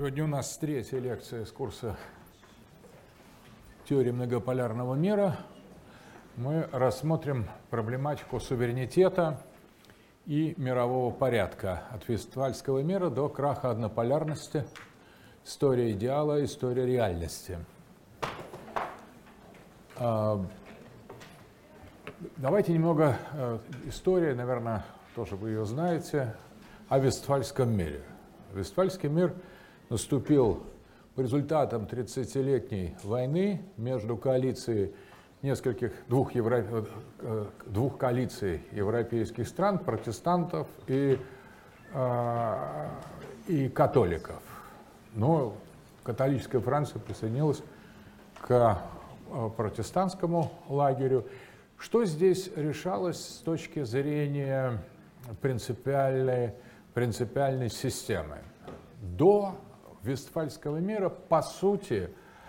Сегодня у нас третья лекция из курса «Теория многополярного мира». Мы рассмотрим проблематику суверенитета и мирового порядка от Вестфальского мира до краха однополярности, история идеала, история реальности. Давайте немного истории, наверное, тоже вы ее знаете, о Вестфальском мире. Вестфальский мир наступил по результатам 30-летней войны между коалицией двух коалиций европейских стран, протестантов и католиков. Но католическая Франция присоединилась к протестантскому лагерю. Что здесь решалось с точки зрения принципиальной системы? До Вестфальского мира, по сути,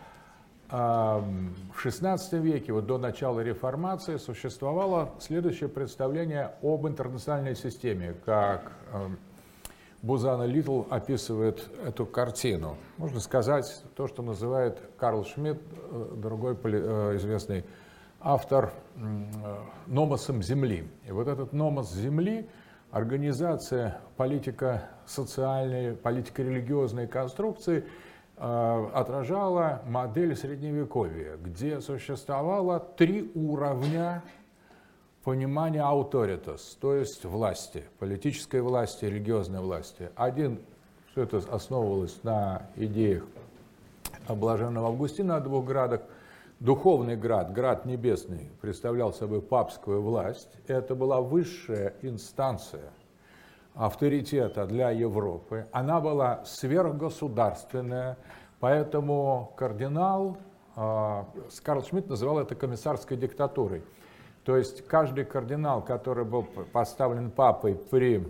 в XVI веке, вот до начала реформации, существовало следующее представление об интернациональной системе, как Бузан и Литтл описывает эту картину. Можно сказать то, что называет Карл Шмидт, другой известный автор, номосом Земли. И вот этот номос Земли, организация политико-социальной, политико-религиозной конструкции отражала модель Средневековья, где существовало три уровня понимания autoritas, то есть власти, политической власти, религиозной власти. Все это основывалось на идеях блаженного Августина о двух градах. Духовный град, град небесный, представлял собой папскую власть. Это была высшая инстанция авторитета для Европы. Она была сверхгосударственная, поэтому кардинал, Карл Шмидт называл это комиссарской диктатурой. То есть каждый кардинал, который был поставлен папой при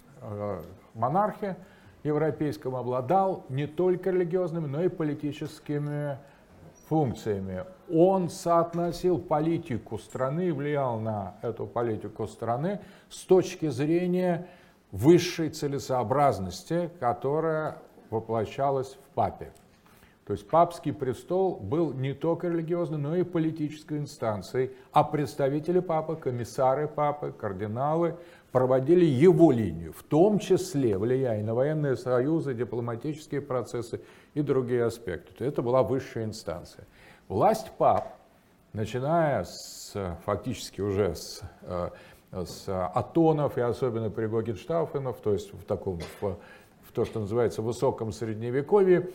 монархе европейском, обладал не только религиозными, но и политическими функциями. Он соотносил политику страны, влиял на эту политику страны с точки зрения высшей целесообразности, которая воплощалась в папе. То есть папский престол был не только религиозной, но и политической инстанцией, а представители папы, комиссары папы, кардиналы проводили его линию, в том числе влияя на военные союзы, дипломатические процессы и другие аспекты. Это была высшая инстанция. Власть пап, начиная фактически уже с Атонов и особенно при Гогенштауфенов, то есть в то, что называется высоком средневековье,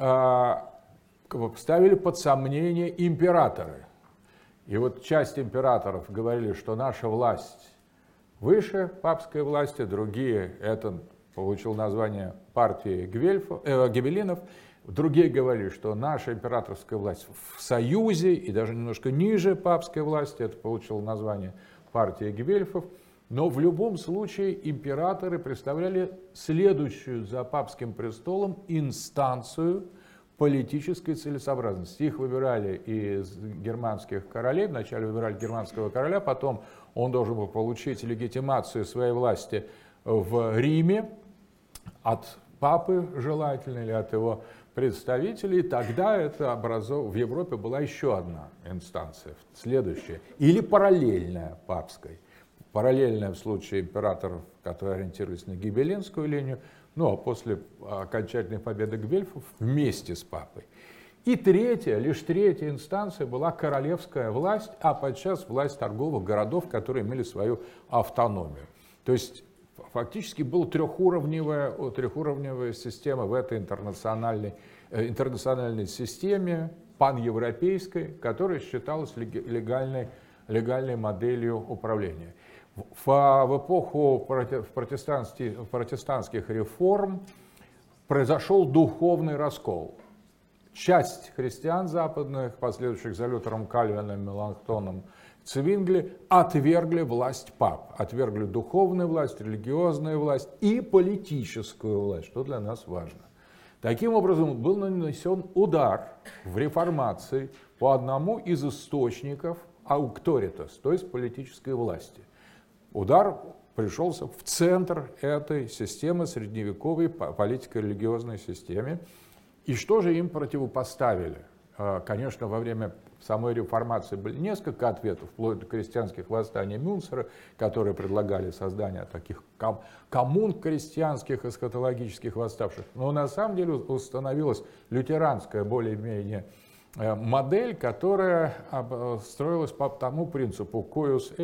ставили под сомнение императоры. И вот часть императоров говорили, что наша власть выше папской власти, другие, это получил название партии гибеллинов, другие говорили, что наша императорская власть в союзе и даже немножко ниже папской власти, это получило название партии гибельфов. Но в любом случае императоры представляли следующую за папским престолом инстанцию политической целесообразности. Их выбирали из германских королей, вначале выбирали германского короля, потом он должен был получить легитимацию своей власти в Риме от папы желательно или от его представителей. Тогда это в Европе была еще одна инстанция, следующая, или параллельная папской. Параллельная в случае императоров, которые ориентировались на гибеллинскую линию, ну а после окончательной победы гибельфов вместе с папой. И лишь третья инстанция была королевская власть, а подчас власть торговых городов, которые имели свою автономию. То есть фактически была трехуровневая система в этой интернациональной системе, паневропейской, которая считалась легальной моделью управления. В эпоху протестантских реформ произошел духовный раскол. Часть христиан западных, последующих за Лютером, Кальвином, Меланхтоном, Цвингли, отвергли власть пап, отвергли духовную власть, религиозную власть и политическую власть, что для нас важно. Таким образом, был нанесен удар в реформации по одному из источников auctoritas, то есть политической власти. Удар пришелся в центр этой системы, средневековой политико-религиозной системе. И что же им противопоставили? Конечно, во время самой реформации были несколько ответов, вплоть до крестьянских восстаний Мюнцера, которые предлагали создание таких коммун крестьянских, эсхатологических восставших. Но на самом деле установилась лютеранская более-менее модель, которая строилась по тому принципу «cuius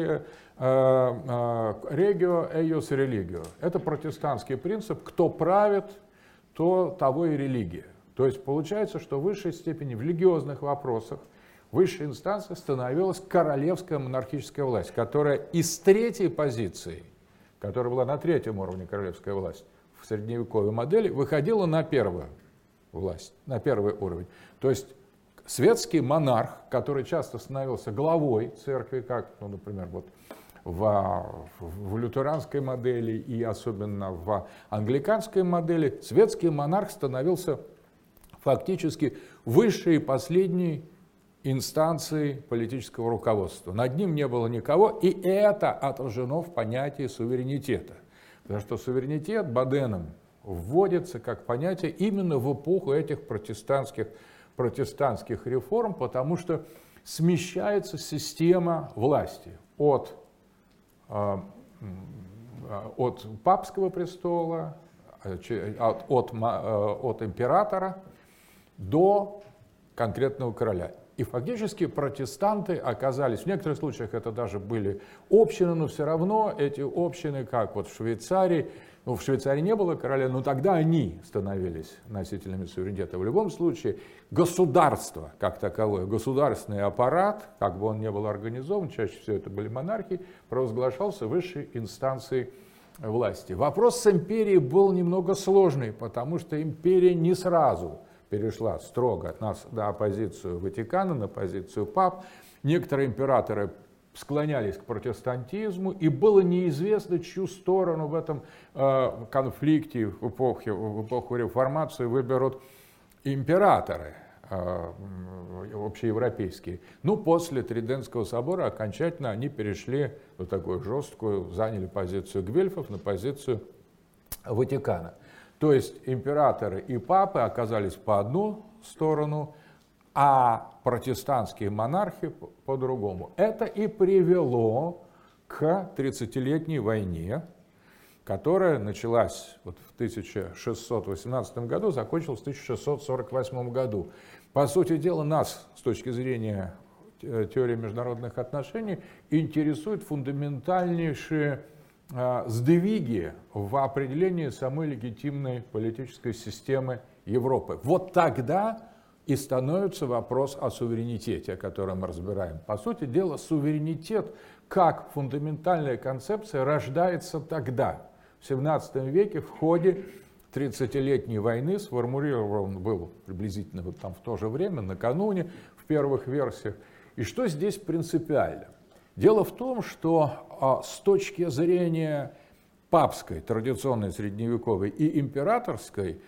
regio, eius religio». Это протестантский принцип «кто правит, то того и религия». То есть получается, что в высшей степени в религиозных вопросах высшей инстанцией становилась королевская монархическая власть, которая из третьей позиции, которая была на третьем уровне королевская власть в средневековой модели, выходила на первую власть, на первый уровень. То есть светский монарх, который часто становился главой церкви, как, ну, например, вот в лютеранской модели и особенно в англиканской модели, светский монарх становился фактически высшей и последней инстанцией политического руководства. Над ним не было никого, и это отражено в понятии суверенитета. Потому что суверенитет Боденом вводится как понятие именно в эпоху этих протестантских реформ, потому что смещается система власти от папского престола, от императора до конкретного короля. И фактически протестанты оказались, в некоторых случаях это даже были общины, но все равно эти общины, как вот в Швейцарии, ну, в Швейцарии не было короля, но тогда они становились носителями суверенитета. В любом случае, государство как таковое, государственный аппарат, как бы он ни был организован, чаще всего это были монархии, провозглашался высшей инстанцией власти. Вопрос с империей был немного сложный, потому что империя не сразу перешла строго на позицию Ватикана, на позицию пап. Некоторые императоры склонялись к протестантизму, и было неизвестно, чью сторону в этом конфликте в эпоху реформации выберут императоры общеевропейские. Ну, после Тридентского собора окончательно они перешли в такую жесткую, заняли позицию гвельфов на позицию Ватикана. То есть императоры и папы оказались по одну сторону, а протестантские монархи по-другому. Это и привело к 30-летней войне, которая началась вот в 1618 году, закончилась в 1648 году. По сути дела, нас с точки зрения теории международных отношений интересуют фундаментальнейшие сдвиги в определении самой легитимной политической системы Европы. Вот тогда и становится вопрос о суверенитете, о котором мы разбираем. По сути дела, суверенитет как фундаментальная концепция рождается тогда, в 17 веке, в ходе 30-летней войны, сформулирован был приблизительно вот там в то же время, накануне, в первых версиях. И что здесь принципиально? Дело в том, что с точки зрения папской, традиционной средневековой и императорской,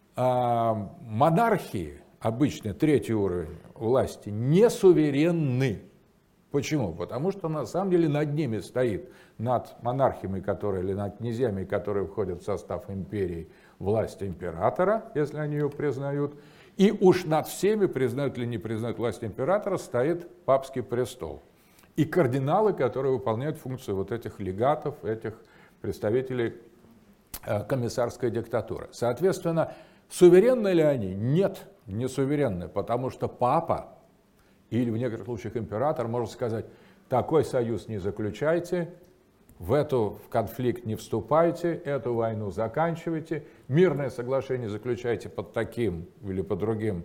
монархии, обычно третий уровень власти, не суверенны. Почему? Потому что на самом деле над ними стоит, над монархиями, которые, или над князьями, которые входят в состав империи, власть императора, если они ее признают, и уж над всеми, признают или не признают власть императора, стоит папский престол. И кардиналы, которые выполняют функцию вот этих легатов, этих представителей комиссарской диктатуры. Соответственно, суверенны ли они? Нет, не суверенны, потому что папа, или в некоторых случаях император, может сказать, такой союз не заключайте, в конфликт не вступайте, эту войну заканчивайте, мирное соглашение заключайте под таким или под другим,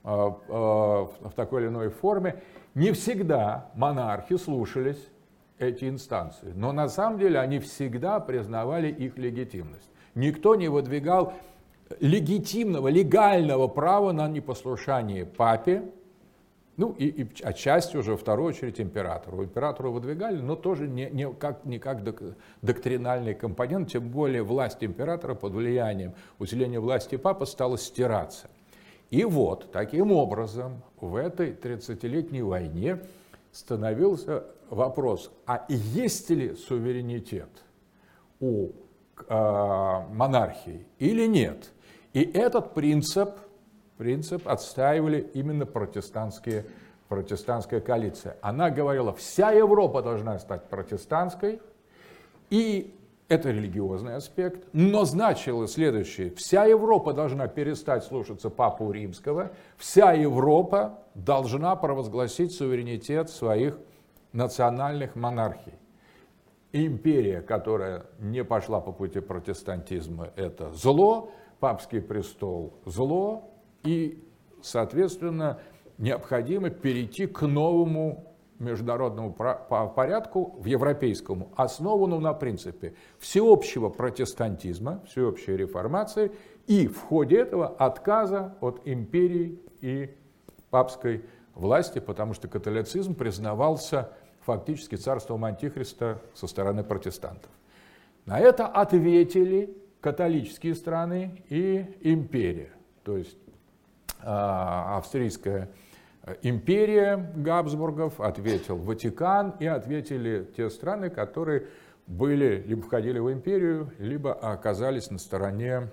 в такой или иной форме. Не всегда монархи слушались эти инстанции, но на самом деле они всегда признавали их легитимность. Никто не выдвигал легитимного, легального права на непослушание папе, ну и отчасти уже, в вторую очередь, императору. Императору выдвигали, но тоже не как доктринальный компонент, тем более власть императора под влиянием усиления власти папы стала стираться. И вот, таким образом, в этой 30-летней войне становился вопрос, а есть ли суверенитет у монархии или нет. И этот принцип отстаивали именно протестантская коалиция. Она говорила, вся Европа должна стать протестантской, и это религиозный аспект, но значило следующее: вся Европа должна перестать слушаться Папу Римского, вся Европа должна провозгласить суверенитет своих национальных монархий. Империя, которая не пошла по пути протестантизма, это зло, папский престол зло, и, соответственно, необходимо перейти к новому международному порядку, в европейскому, основанному на принципе всеобщего протестантизма, всеобщей реформации и в ходе этого отказа от империи и папской власти, потому что католицизм признавался фактически царством Антихриста со стороны протестантов. На это ответили католические страны и империя, то есть австрийская империя Габсбургов, ответил Ватикан и ответили те страны, которые были, либо входили в империю, либо оказались на стороне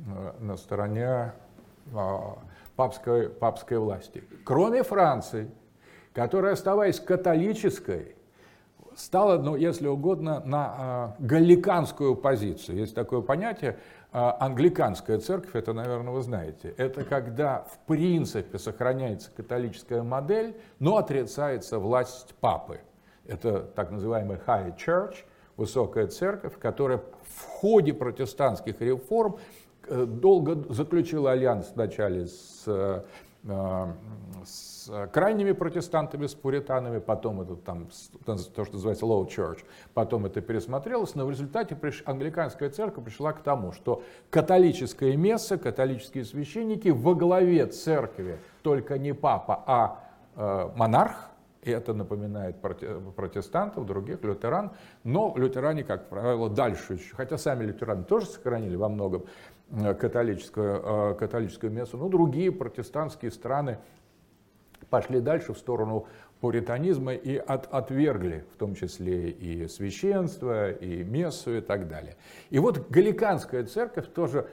папской власти. Кроме Франции, которая, оставаясь католической, стала, ну, если угодно, на галликанскую позицию. Есть такое понятие англиканская церковь, это, наверное, вы знаете. Это когда, в принципе, сохраняется католическая модель, но отрицается власть папы. Это так называемый High Church, высокая церковь, которая в ходе протестантских реформ долго заключила альянс вначале с крайними протестантами, с пуританами, потом это там то, что называется Low Church, потом это пересмотрелось, но в результате англиканская церковь пришла к тому, что католическое месса, католические священники во главе церкви только не папа, а монарх, и это напоминает протестантов, других, лютеран, но лютеране, как правило, дальше еще, хотя сами лютеране тоже сохранили во многом католическую мессу, но другие протестантские страны пошли дальше в сторону пуританизма и отвергли в том числе и священство, и мессу и так далее. И вот галликанская церковь тоже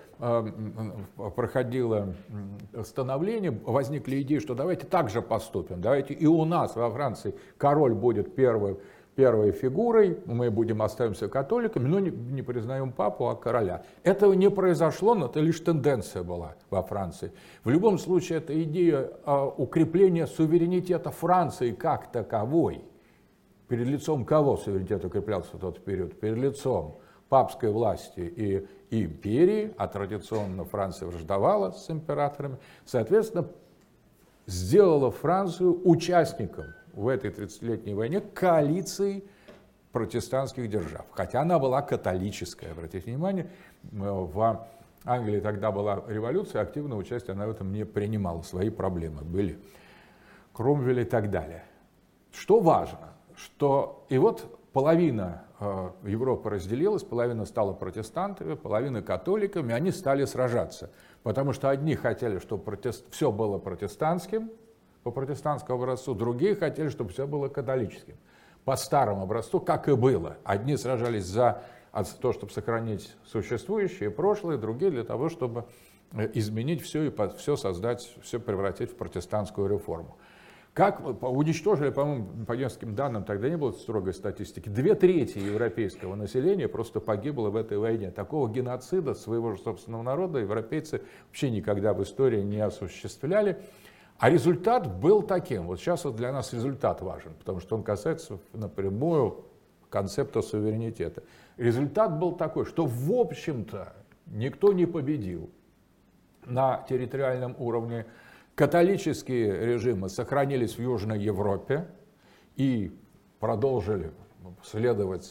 проходила становление, возникли идеи, что давайте так же поступим, давайте и у нас во Франции король будет первой фигурой, мы остаемся католиками, но не признаем папу, а короля. Этого не произошло, но это лишь тенденция была во Франции. В любом случае, это идея укрепления суверенитета Франции как таковой. Перед лицом кого суверенитет укреплялся в тот период? Перед лицом папской власти и империи, а традиционно Франция враждовала с императорами, соответственно, сделала Францию участником в этой 30-летней войне коалиции протестантских держав. Хотя она была католическая. Обратите внимание, в Англии тогда была революция, активное участие она в этом не принимала. Свои проблемы были. Кромвель и так далее. Что важно, что и вот половина Европы разделилась, половина стала протестантами, половина католиками, они стали сражаться. Потому что одни хотели, чтобы все было протестантским, по протестантскому образцу, другие хотели, чтобы все было католическим. По старому образцу, как и было. Одни сражались за то, чтобы сохранить существующее прошлое, другие для того, чтобы изменить все и все создать, все превратить в протестантскую реформу. Как уничтожили, по-моему, по нескольким данным, тогда не было строгой статистики, 2/3 европейского населения просто погибло в этой войне. Такого геноцида своего же собственного народа европейцы вообще никогда в истории не осуществляли. А результат был таким. Вот сейчас вот для нас результат важен, потому что он касается напрямую концепта суверенитета. Результат был такой, что в общем-то никто не победил на территориальном уровне. Католические режимы сохранились в Южной Европе и продолжили следовать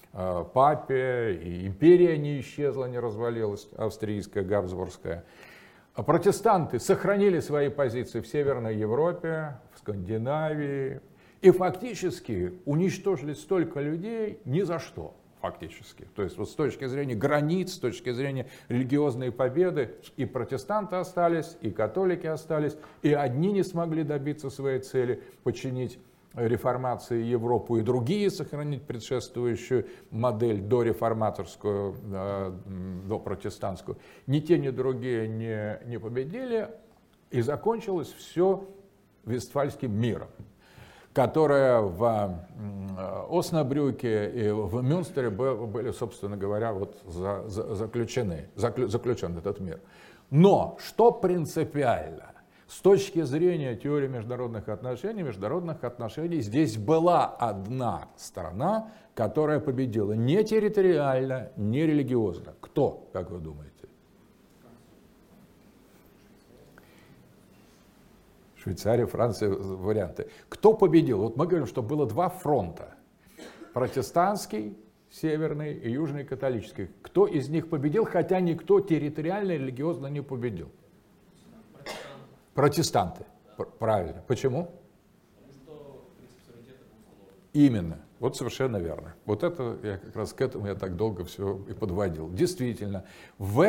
папе, и империя не исчезла, не развалилась, австрийская, габсбургская. Протестанты сохранили свои позиции в Северной Европе, в Скандинавии и фактически уничтожили столько людей ни за что. Фактически. То есть вот с точки зрения границ, с точки зрения религиозной победы и протестанты остались, и католики остались, и одни не смогли добиться своей цели, подчинить реформации Европу и другие, сохранить предшествующую модель дореформаторскую, допротестантскую. Ни те, ни другие не победили, и закончилось все Вестфальским миром, которые в Оснабрюке и в Мюнстере были, собственно говоря, вот заключен этот мир. Но что принципиально? С точки зрения теории международных отношений здесь была одна страна, которая победила не территориально, не религиозно. Кто, как вы думаете? Швейцария, Франция, варианты. Кто победил? Вот мы говорим, что было два фронта. Протестантский, северный и южный католический. Кто из них победил, хотя никто территориально и религиозно не победил? Протестанты. Правильно. Почему? Потому что принцип суверенитета был установлен. Именно. Вот совершенно верно. Вот это я как раз к этому я так долго все и подводил. Действительно, в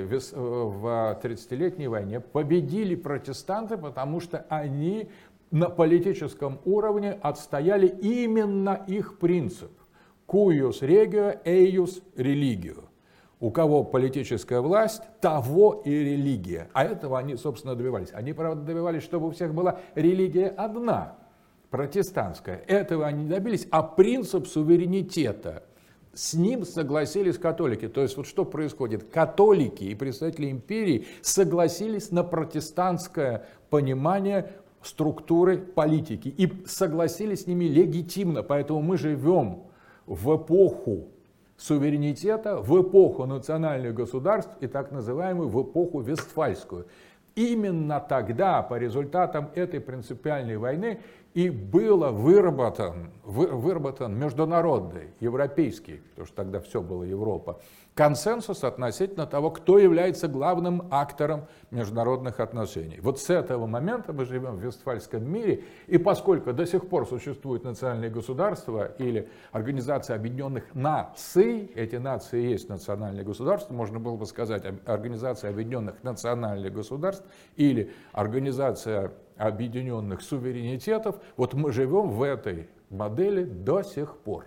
30-летней войне победили протестанты, потому что они на политическом уровне отстояли именно их принцип. Cuius regio, eius religio. У кого политическая власть, того и религия. А этого они, собственно, добивались. Они, правда, добивались, чтобы у всех была религия одна, протестантская. Этого они не добились, а принцип суверенитета. С ним согласились католики. То есть вот что происходит? Католики и представители империи согласились на протестантское понимание структуры политики и согласились с ними легитимно. Поэтому мы живем в эпоху суверенитета, в эпоху национальных государств и так называемую в эпоху Вестфальскую. Именно тогда, по результатам этой принципиальной войны, и был выработан международный, европейский, потому что тогда все было Европа, консенсус относительно того, кто является главным актором международных отношений. Вот с этого момента мы живем в Вестфальском мире, и поскольку до сих пор существуют национальные государства или Организация Объединенных Наций, эти нации и есть национальные государства, можно было бы сказать Организация Объединенных Национальных Государств или Организация Объединенных Суверенитетов, вот мы живем в этой модели до сих пор.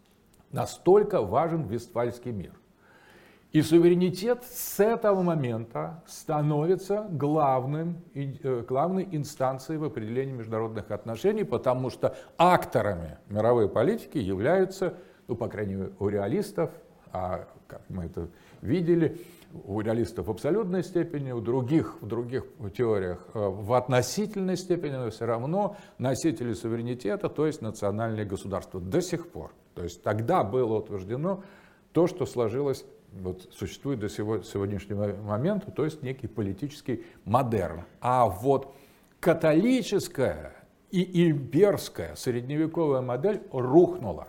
Настолько важен Вестфальский мир. И суверенитет с этого момента становится главной инстанцией в определении международных отношений, потому что акторами мировой политики являются, ну, по крайней мере, у реалистов, а как мы это видели, у реалистов в абсолютной степени, в других теориях в относительной степени, но все равно носители суверенитета, то есть национальные государства до сих пор. То есть тогда было утверждено то, что сложилось, вот, существует до сегодняшнего момента, то есть некий политический модерн. А вот католическая и имперская средневековая модель рухнула.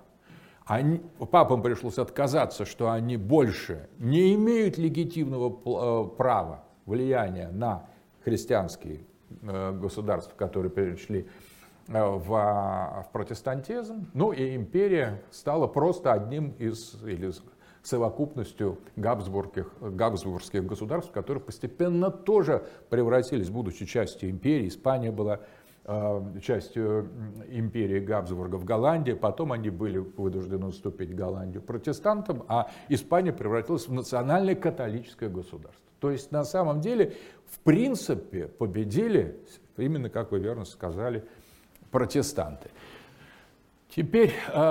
Папам пришлось отказаться, что они больше не имеют легитимного права влияния на христианские государства, которые перешли в протестантизм. Ну и империя стала просто одним или совокупностью габсбургских государств, которые постепенно тоже превратились, будучи частью империи. Испания была частью империи Габсбургов, Голландия, потом они были вынуждены уступить Голландию протестантам, а Испания превратилась в национальное католическое государство. То есть на самом деле, в принципе, победили, именно, как вы верно сказали, протестанты. Теперь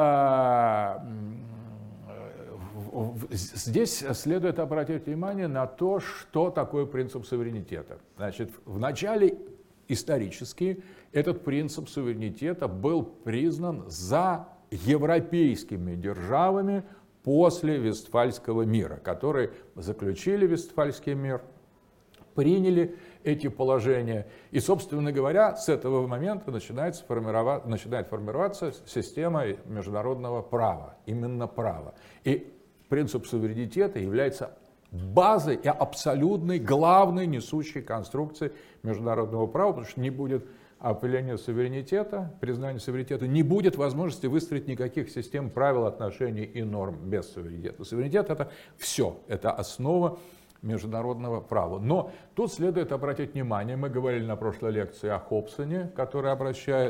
здесь следует обратить внимание на то, что такое принцип суверенитета. Значит, в начале исторически этот принцип суверенитета был признан за европейскими державами после Вестфальского мира, которые заключили Вестфальский мир, приняли эти положения. И, собственно говоря, с этого момента начинает формироваться система международного права, именно права. И принцип суверенитета является базой и абсолютной главной несущей конструкцией международного права, потому что не будет определения суверенитета, признания суверенитета, не будет возможности выстроить никаких систем правил, отношений и норм без суверенитета. Суверенитет — это все, это основа международного права. Но тут следует обратить внимание, мы говорили на прошлой лекции о Хобсоне, который обращает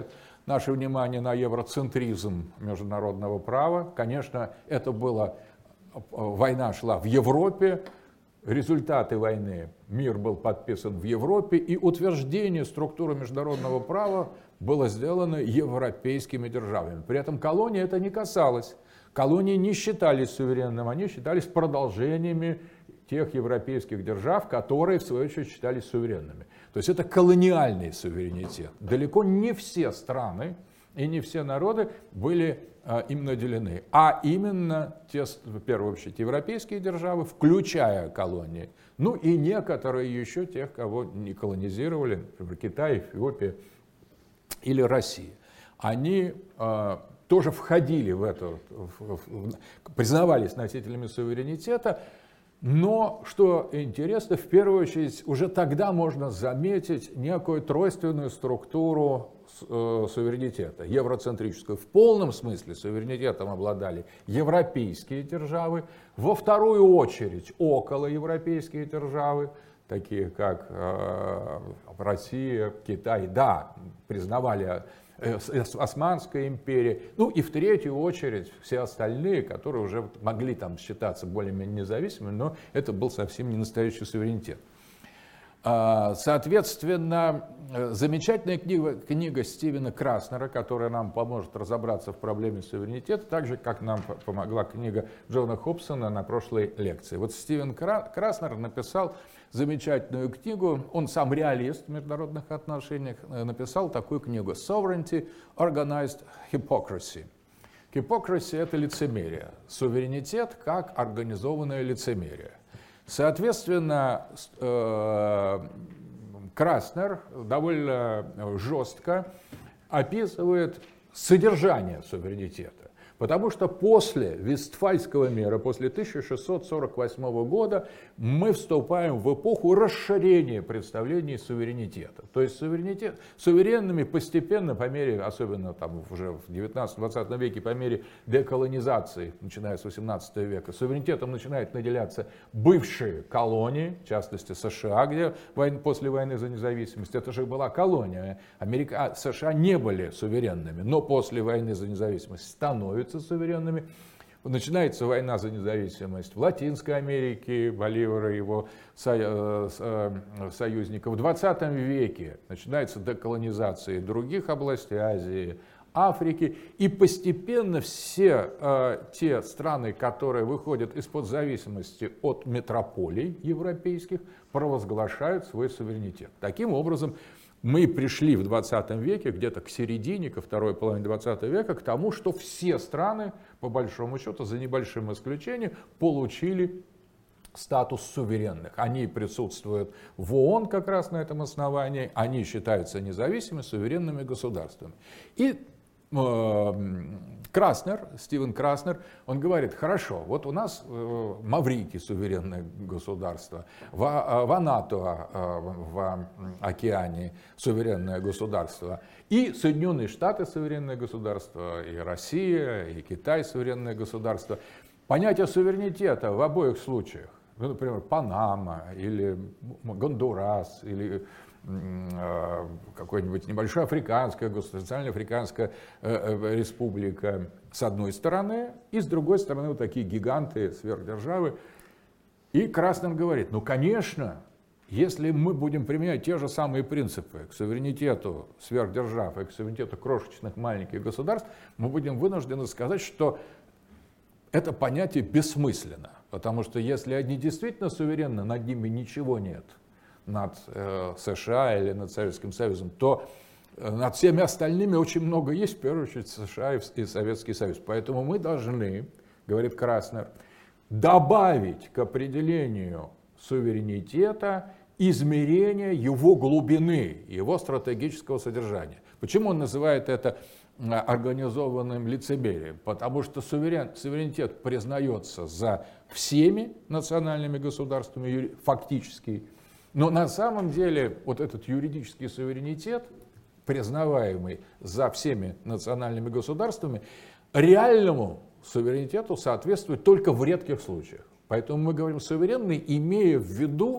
наше внимание на евроцентризм международного права. Конечно, это было, война шла в Европе, результаты войны, мир был подписан в Европе, и утверждение структуры международного права было сделано европейскими державами. При этом колонии это не касалось. Колонии не считались суверенными, они считались продолжениями тех европейских держав, которые, в свою очередь, считались суверенными. То есть это колониальный суверенитет. Далеко не все страны и не все народы были им наделены, а именно те, в первую очередь, европейские державы, включая колонии, ну и некоторые еще тех, кого не колонизировали, например, Китай, Эфиопия или Россия. Они тоже входили в это, признавались носителями суверенитета. Но, что интересно, в первую очередь, уже тогда можно заметить некую тройственную структуру суверенитета, евроцентрическую. В полном смысле суверенитетом обладали европейские державы, во вторую очередь околоевропейские державы, такие как Россия, Китай, да, признавали Османская империя, ну и в третью очередь все остальные, которые уже могли там считаться более-менее независимыми, но это был совсем не настоящий суверенитет. Соответственно, замечательная книга Стивена Краснера, которая нам поможет разобраться в проблеме суверенитета, так же, как нам помогла книга Джона Хобсона на прошлой лекции. Вот Стивен Краснер написал замечательную книгу, он сам реалист в международных отношениях, написал такую книгу «Sovereignty, Organized Hypocrisy». Hypocrisy – это лицемерие, суверенитет как организованное лицемерие. Соответственно, Краснер довольно жестко описывает содержание суверенитета. Потому что после Вестфальского мира, после 1648 года, мы вступаем в эпоху расширения представлений суверенитета. То есть суверенными постепенно, по мере, особенно там уже в 19-20 веке, по мере деколонизации, начиная с 18 века, суверенитетом начинают наделяться бывшие колонии, в частности США, где после войны за независимость, это же была колония. США не были суверенными, но после войны за независимость становятся суверенными. Начинается война за независимость в Латинской Америке, Боливара и его союзников. В 20 веке начинается деколонизация других областей Азии, Африки. И постепенно все те страны, которые выходят из-под зависимости от метрополий европейских, провозглашают свой суверенитет. Таким образом, мы пришли в 20 веке, где-то к середине, ко второй половине 20 века, к тому, что все страны, по большому счету, за небольшим исключением, получили статус суверенных. Они присутствуют в ООН как раз на этом основании, они считаются независимыми, суверенными государствами. И Стивен Краснер, он говорит, хорошо, вот у нас Маврикий суверенное государство, Вануату в океане суверенное государство, и Соединенные Штаты суверенное государство, и Россия, и Китай суверенное государство. Понятие суверенитета в обоих случаях, ну, например, Панама или Гондурас, или какое-нибудь небольшое африканское государство, Центральноафриканская республика с одной стороны, и с другой стороны вот такие гиганты сверхдержавы. И Краснер говорит, ну конечно, если мы будем применять те же самые принципы к суверенитету сверхдержав и к суверенитету крошечных маленьких государств, мы будем вынуждены сказать, что это понятие бессмысленно, потому что если они действительно суверенны, над ними ничего нет, над США или над Советским Союзом, то над всеми остальными очень много есть, в первую очередь США и Советский Союз. Поэтому мы должны, говорит Краснер, добавить к определению суверенитета измерение его глубины, его стратегического содержания. Почему он называет это организованным лицемерием? Потому что суверенитет признается за всеми национальными государствами фактически. Но на самом деле вот этот юридический суверенитет, признаваемый за всеми национальными государствами, реальному суверенитету соответствует только в редких случаях. Поэтому мы говорим суверенный, имея в виду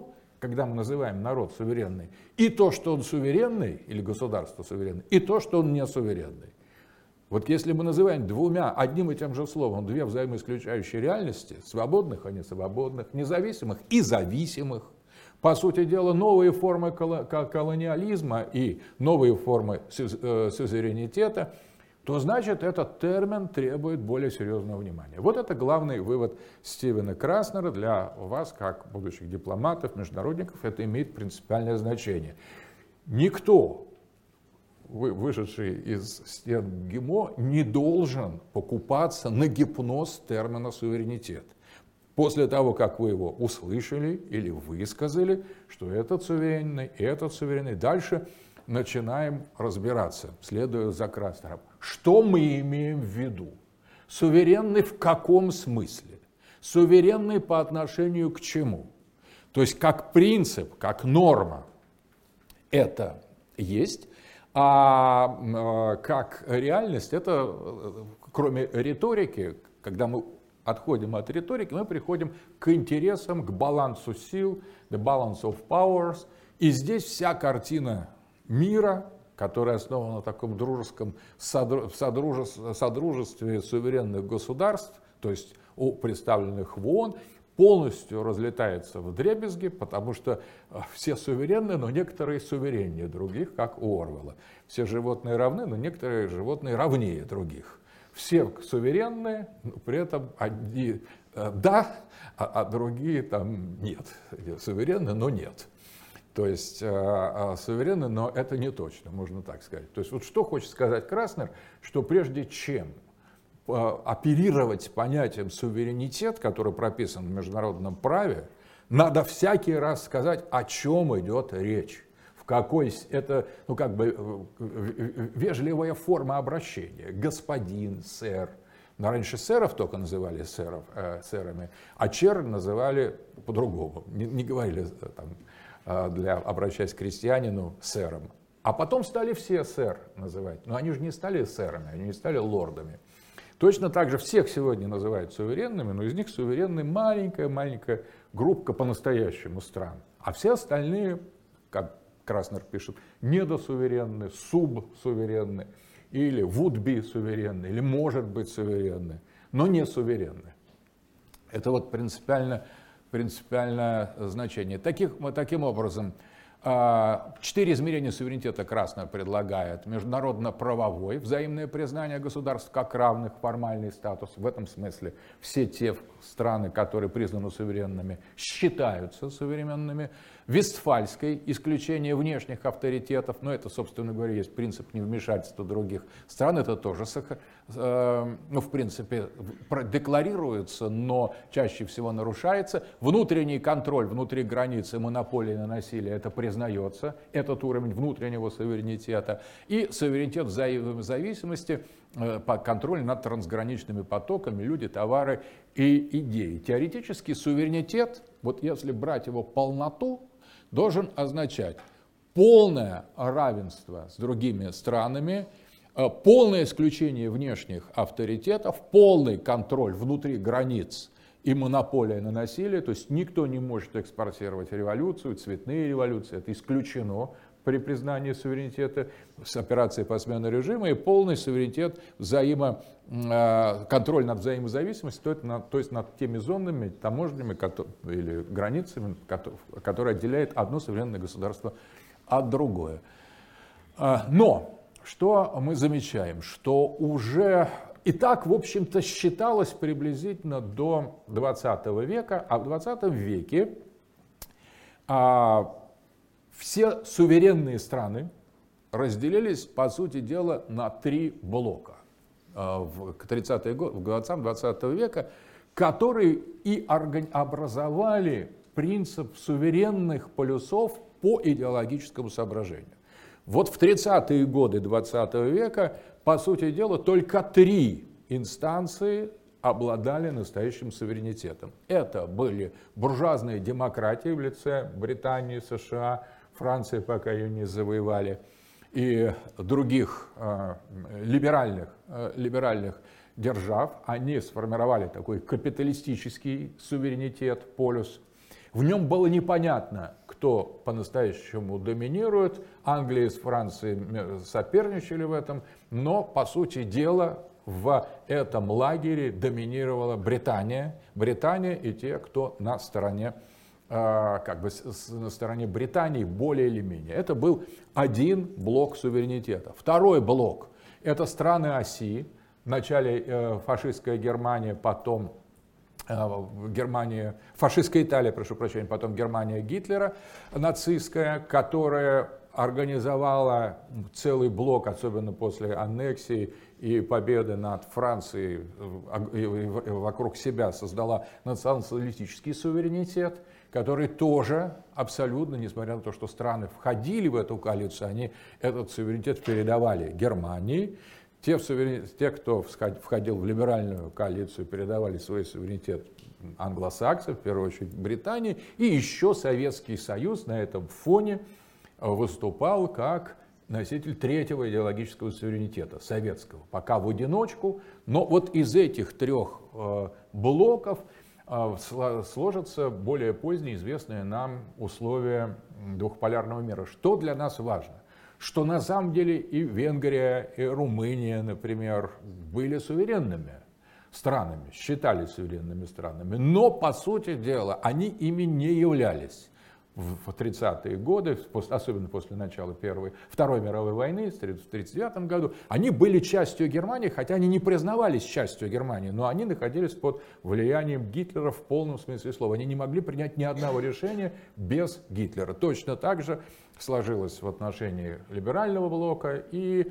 когда мы называем народ суверенный, и то, что он суверенный, или государство суверенное, и то, что он не суверенный. Вот если мы называем одним и тем же словом две взаимоисключающие реальности, свободных, а не свободных, независимых и зависимых, по сути дела, новые формы колониализма и новые формы сюзеренитета, то значит этот термин требует более серьезного внимания. Вот это главный вывод Стивена Краснера для вас, как будущих дипломатов, международников, это имеет принципиальное значение. Никто, вышедший из стен ГИМО, не должен покупаться на гипноз термина суверенитет. После того, как вы его услышали или высказали, что этот суверенный, дальше начинаем разбираться, следуя за Краснером. Что мы имеем в виду? Суверенный в каком смысле? Суверенный по отношению к чему? То есть как принцип, как норма это есть, а как реальность это, кроме риторики, когда мы отходим от риторики, мы приходим к интересам, к балансу сил, the balance of powers. И здесь вся картина мира, которая основана на таком дружеском содружестве суверенных государств, то есть представленных в ООН, полностью разлетается вдребезги, потому что все суверенны, но некоторые сувереннее других, как у Орвелла. Все животные равны, но некоторые животные равнее других. Все суверенные, но при этом одни да, а другие там нет. Суверенны, но нет. То есть суверенны, но это не точно, можно так сказать. То есть вот что хочет сказать Краснер, что прежде чем оперировать понятием суверенитет, который прописан в международном праве, надо всякий раз сказать, о чем идет речь. В какой это, вежливая форма обращения. Господин, сэр. Но раньше сэров только называли сэрами, а чер называли по-другому. Не говорили, обращаясь к крестьянину, сэром. А потом стали все сэр называть. Но они же не стали сэрами, они не стали лордами. Точно так же всех сегодня называют суверенными, но из них суверенны маленькая группка по-настоящему стран. А все остальные, как Краснер пишет, недосуверенны, субсуверенны, или would be суверенны, или может быть суверенны, но не суверенны. Это вот принципиальное значение. Таким образом, 4 измерения суверенитета Краснер предлагает. Международно-правовой, взаимное признание государств как равных, формальный статус. В этом смысле все те страны, которые признаны суверенными, считаются суверенными. Вестфальской, исключение внешних авторитетов, но это, собственно говоря, есть принцип невмешательства других стран, это тоже, в принципе, декларируется, но чаще всего нарушается. Внутренний контроль внутри границы, монополии на насилие, это признается, этот уровень внутреннего суверенитета. И суверенитет взаимозависимости, контроль над трансграничными потоками, люди, товары и идеи. Теоретически суверенитет, вот если брать его полноту, должен означать полное равенство с другими странами, полное исключение внешних авторитетов, полный контроль внутри границ и монополия на насилие. То есть никто не может экспортировать революцию, цветные революции, это исключено при признании суверенитета с операцией по смене режима, и полный суверенитет, контроль над взаимозависимостью, то есть над теми зонами, таможнями или границами, которые отделяют одно суверенное государство от другое. Но что мы замечаем? Что уже и так, в общем-то, считалось приблизительно до 20 века, а в 20 веке все суверенные страны разделились, по сути дела, на 3 блока к 30-е годы, к концам 20 века, которые и образовали принцип суверенных полюсов по идеологическому соображению. Вот в 30-е годы 20 века, по сути дела, только 3 инстанции обладали настоящим суверенитетом. Это были буржуазные демократии в лице Британии, США, Франции, пока ее не завоевали, и других либеральных держав. Они сформировали такой капиталистический суверенитет, полюс. В нем было непонятно, кто по-настоящему доминирует. Англия с Францией соперничали в этом, но, по сути дела, в этом лагере доминировала Британия. Британия и те, кто на стороне, на стороне Британии более или менее. Это был один блок суверенитета. Второй блок – это страны оси. Вначале фашистская Германия, потом фашистская Италия, прошу прощения, потом Германия Гитлера нацистская, которая организовала целый блок, особенно после аннексии и победы над Францией, вокруг себя создала националистический суверенитет, который тоже абсолютно, несмотря на то, что страны входили в эту коалицию, они этот суверенитет передавали Германии. Те, кто входил в либеральную коалицию, передавали свой суверенитет англосаксам, в первую очередь Британии, и еще Советский Союз на этом фоне выступал как носитель третьего идеологического суверенитета, советского, пока в одиночку, но вот из этих трех блоков сложатся более поздние известные нам условия двухполярного мира. Что для нас важно? Что на самом деле и Венгрия, и Румыния, например, были суверенными странами, считались суверенными странами, но, по сути дела, они ими не являлись. В 30-е годы, особенно после начала Второй мировой войны, в 1939 году, они были частью Германии, хотя они не признавались частью Германии, но они находились под влиянием Гитлера в полном смысле слова. Они не могли принять ни одного решения без Гитлера. Точно так же сложилось в отношении либерального блока и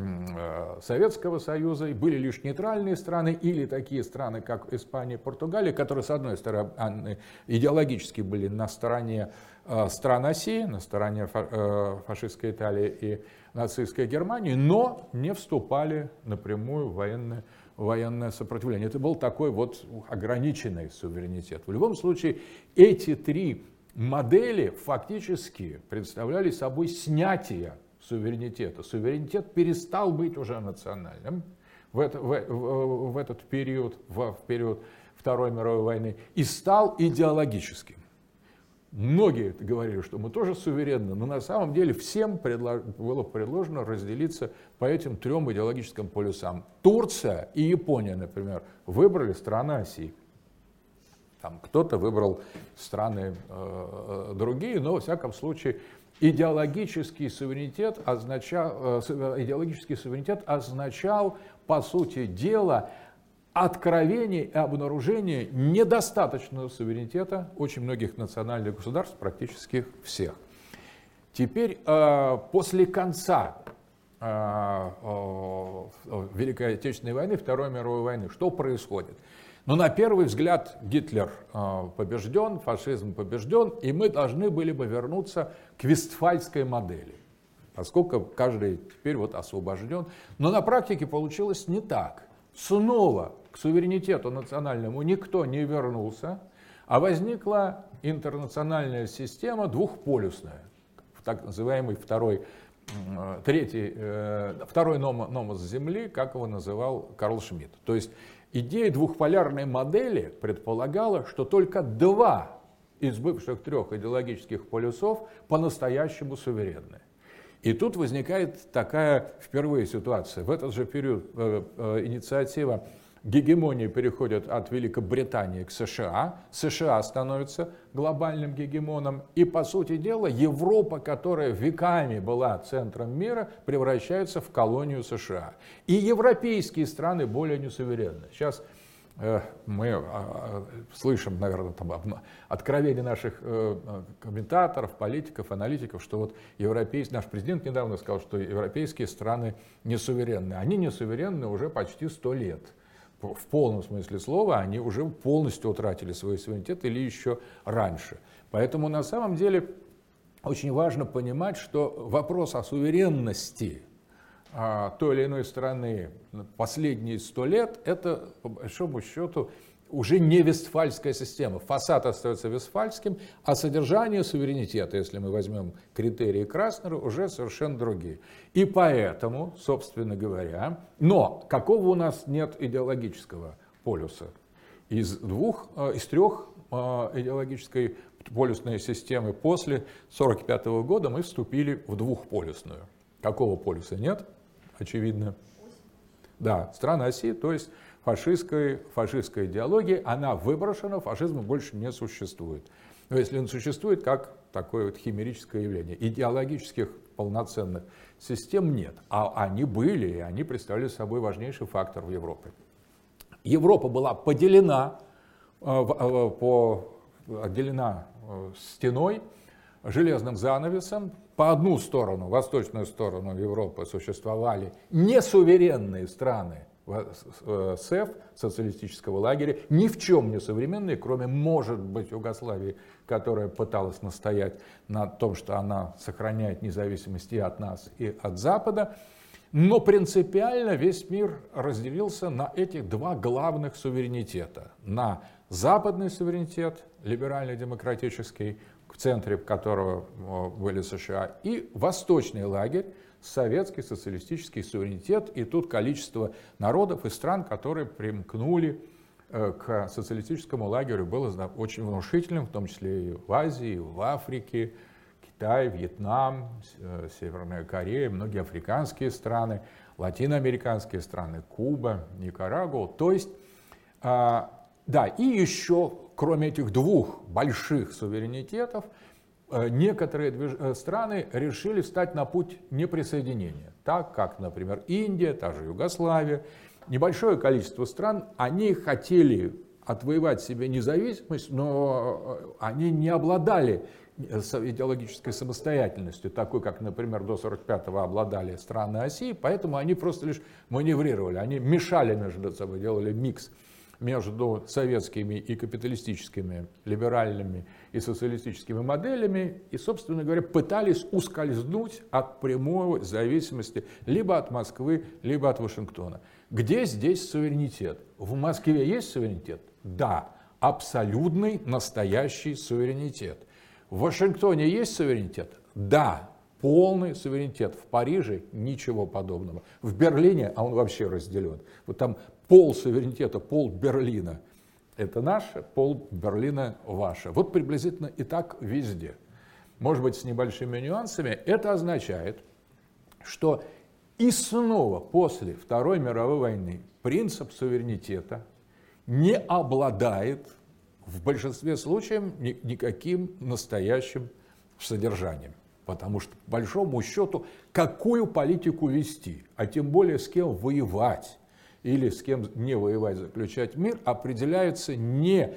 Советского Союза, и были лишь нейтральные страны или такие страны, как Испания и Португалия, которые, с одной стороны, идеологически были на стороне стран оси, на стороне фашистской Италии и нацистской Германии, но не вступали напрямую в военное сопротивление. Это был такой вот ограниченный суверенитет. В любом случае, эти три модели фактически представляли собой снятие суверенитета. Суверенитет перестал быть уже национальным в этот период, в период Второй мировой войны, и стал идеологическим. Многие говорили, что мы тоже суверенны, но на самом деле всем было предложено разделиться по этим трем идеологическим полюсам. Турция и Япония, например, выбрали страны оси. Там кто-то выбрал страны другие, но во всяком случае идеологический суверенитет означал, по сути дела, откровение и обнаружение недостаточного суверенитета очень многих национальных государств, практически всех. Теперь, после конца Великой Отечественной войны, Второй мировой войны, что происходит? Но на первый взгляд Гитлер побежден, фашизм побежден, и мы должны были бы вернуться к вестфальской модели, поскольку каждый теперь вот освобожден. Но на практике получилось не так. Снова к суверенитету национальному никто не вернулся, а возникла интернациональная система двухполюсная, так называемый второй номос Земли, как его называл Карл Шмидт. То есть идея двухполярной модели предполагала, что только два из бывших трех идеологических полюсов по-настоящему суверенны. И тут возникает такая впервые ситуация. В этот же период инициатива гегемонии переходит от Великобритании к США. США становится глобальным гегемоном. И, по сути дела, Европа, которая веками была центром мира, превращается в колонию США. И европейские страны более не суверенны. Сейчас мы слышим, наверное, там, откровения наших комментаторов, политиков, аналитиков, что вот наш президент недавно сказал, что европейские страны не суверенны. Они не суверенны уже почти 100 лет. В полном смысле слова они уже полностью утратили свой суверенитет или еще раньше. Поэтому на самом деле очень важно понимать, что вопрос о суверенности той или иной страны последние 100 лет — это, по большому счету, уже не вестфальская система. Фасад остается вестфальским, а содержание суверенитета, если мы возьмем критерии Краснера, уже совершенно другие. И поэтому, собственно говоря, но какого у нас нет идеологического полюса? Из трех идеологической полюсные системы. После 1945 года мы вступили в двухполюсную. Какого полюса нет? Очевидно. Да, страна оси, то есть фашистская идеология, она выброшена, фашизма больше не существует. Но если он существует, как такое вот химерическое явление. Идеологических полноценных систем нет. А они были, и они представляли собой важнейший фактор в Европе. Европа была поделена, отделена стеной, железным занавесом. По одну сторону, восточную сторону Европы, существовали несуверенные страны СЭФ, социалистического лагеря, ни в чем не современные, кроме, может быть, Югославии, которая пыталась настоять на том, что она сохраняет независимость и от нас, и от Запада. Но принципиально весь мир разделился на этих два главных суверенитета. На западный суверенитет, либерально-демократический, в центре которого были США, и восточный лагерь, советский социалистический суверенитет. И тут количество народов и стран, которые примкнули к социалистическому лагерю, было очень внушительным, в том числе и в Азии, и в Африке, Китай, Вьетнам, Северная Корея, многие африканские страны, латиноамериканские страны, Куба, Никарагуа. То есть, да, и еще, кроме этих двух больших суверенитетов, некоторые страны решили встать на путь неприсоединения, так как, например, Индия, та же Югославия, небольшое количество стран, они хотели отвоевать себе независимость, но они не обладали идеологической самостоятельностью, такой, как, например, до 1945-го обладали страны оси, поэтому они просто лишь маневрировали, они мешали между собой, делали микс между советскими и капиталистическими, либеральными и социалистическими моделями и, собственно говоря, пытались ускользнуть от прямой зависимости либо от Москвы, либо от Вашингтона. Где здесь суверенитет? В Москве есть суверенитет? Да, абсолютный настоящий суверенитет. В Вашингтоне есть суверенитет? Да, полный суверенитет. В Париже ничего подобного. В Берлине, а он вообще разделен. Вот там пол суверенитета, пол Берлина – это наше, пол Берлина – ваше. Вот приблизительно и так везде. Может быть, с небольшими нюансами. Это означает, что и снова после Второй мировой войны принцип суверенитета не обладает в большинстве случаев никаким настоящим содержанием. Потому что, по большому счету, какую политику вести, а тем более с кем воевать или с кем не воевать, заключать мир, определяется не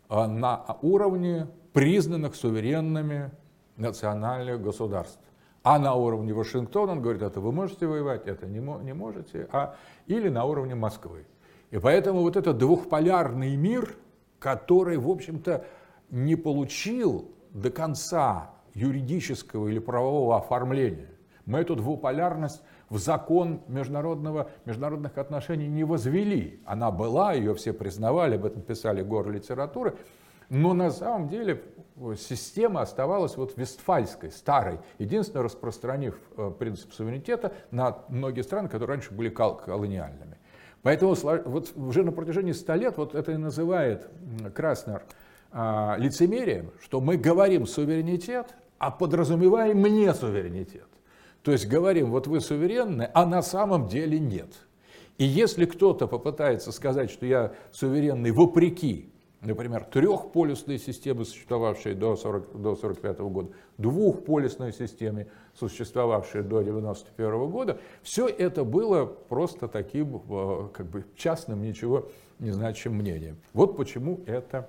на уровне признанных суверенными национальных государств, а на уровне Вашингтона. Он говорит, это вы можете воевать, это не можете, или на уровне Москвы. И поэтому вот этот двухполярный мир, который, в общем-то, не получил до конца юридического или правового оформления. Мы эту двуполярность в закон международных отношений не возвели. Она была, ее все признавали, об этом писали горы литературы. Но на самом деле система оставалась вот вестфальской, старой, единственно распространив принцип суверенитета на многие страны, которые раньше были колониальными. Поэтому вот уже на протяжении 100 лет вот это и называет Краснер лицемерием, что мы говорим суверенитет, а подразумеваем не суверенитет. То есть говорим, вот вы суверенны, а на самом деле нет. И если кто-то попытается сказать, что я суверенный вопреки, например, трехполюсной системе, существовавшей до 1945 года, двухполюсной системе, существовавшей до 1991 года, все это было просто таким как бы частным, ничего не значащим мнением. Вот почему это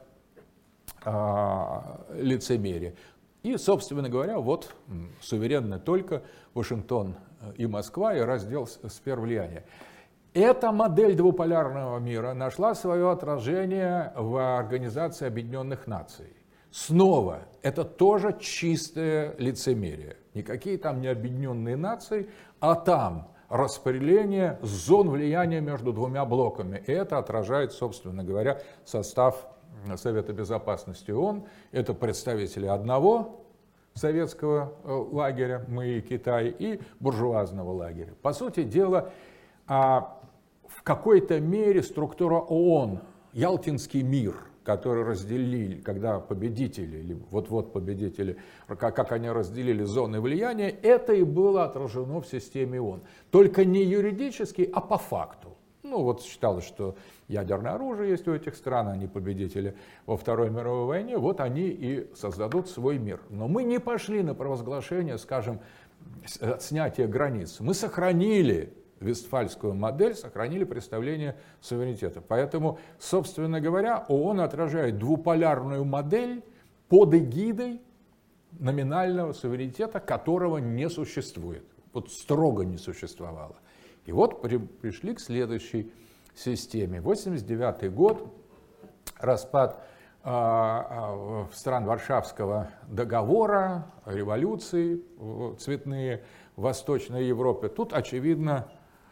лицемерие. И, собственно говоря, вот суверенны только Вашингтон и Москва, и раздел сфер влияния. Эта модель двуполярного мира нашла свое отражение в Организации Объединенных Наций. Снова, это тоже чистое лицемерие. Никакие там не объединенные нации, а там распределение зон влияния между двумя блоками. И это отражает, собственно говоря, состав Совета Безопасности ООН. Это представители одного советского лагеря, мы и Китай, и буржуазного лагеря. По сути дела, в какой-то мере структура ООН, Ялтинский мир, которые разделили, когда победители, или вот-вот победители, как они разделили зоны влияния, это и было отражено в системе ООН. Только не юридически, а по факту. Ну вот считалось, что ядерное оружие есть у этих стран, они победители во Второй мировой войне, вот они и создадут свой мир. Но мы не пошли на провозглашение, скажем, снятия границ. Мы сохранили Вестфальскую модель, сохранили представление суверенитета. Поэтому, собственно говоря, ООН отражает двуполярную модель под эгидой номинального суверенитета, которого не существует. Вот строго не существовало. И вот пришли к следующей системе. 1989 год, распад стран Варшавского договора, революции цветные в Восточной Европе. Тут, очевидно,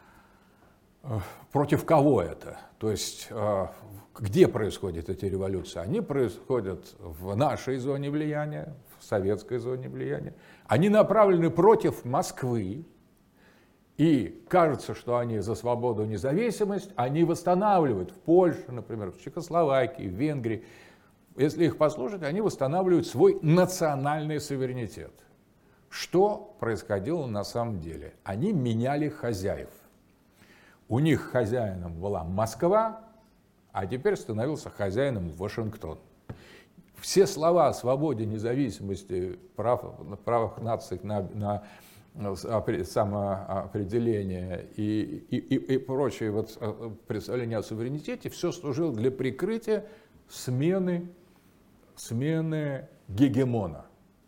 против кого это? То есть, где происходят эти революции? Они происходят в нашей зоне влияния, в советской зоне влияния. Они направлены против Москвы. И кажется, что они за свободу и независимость, они восстанавливают в Польше, например, в Чехословакии, в Венгрии. Если их послушать, они восстанавливают свой национальный суверенитет. Что происходило на самом деле? Они меняли хозяев. У них хозяином была Москва, а теперь становился хозяином Вашингтон. Все слова о свободе, независимости, правах наций на самоопределение и прочие вот представления о суверенитете, все служило для прикрытия смены гегемона.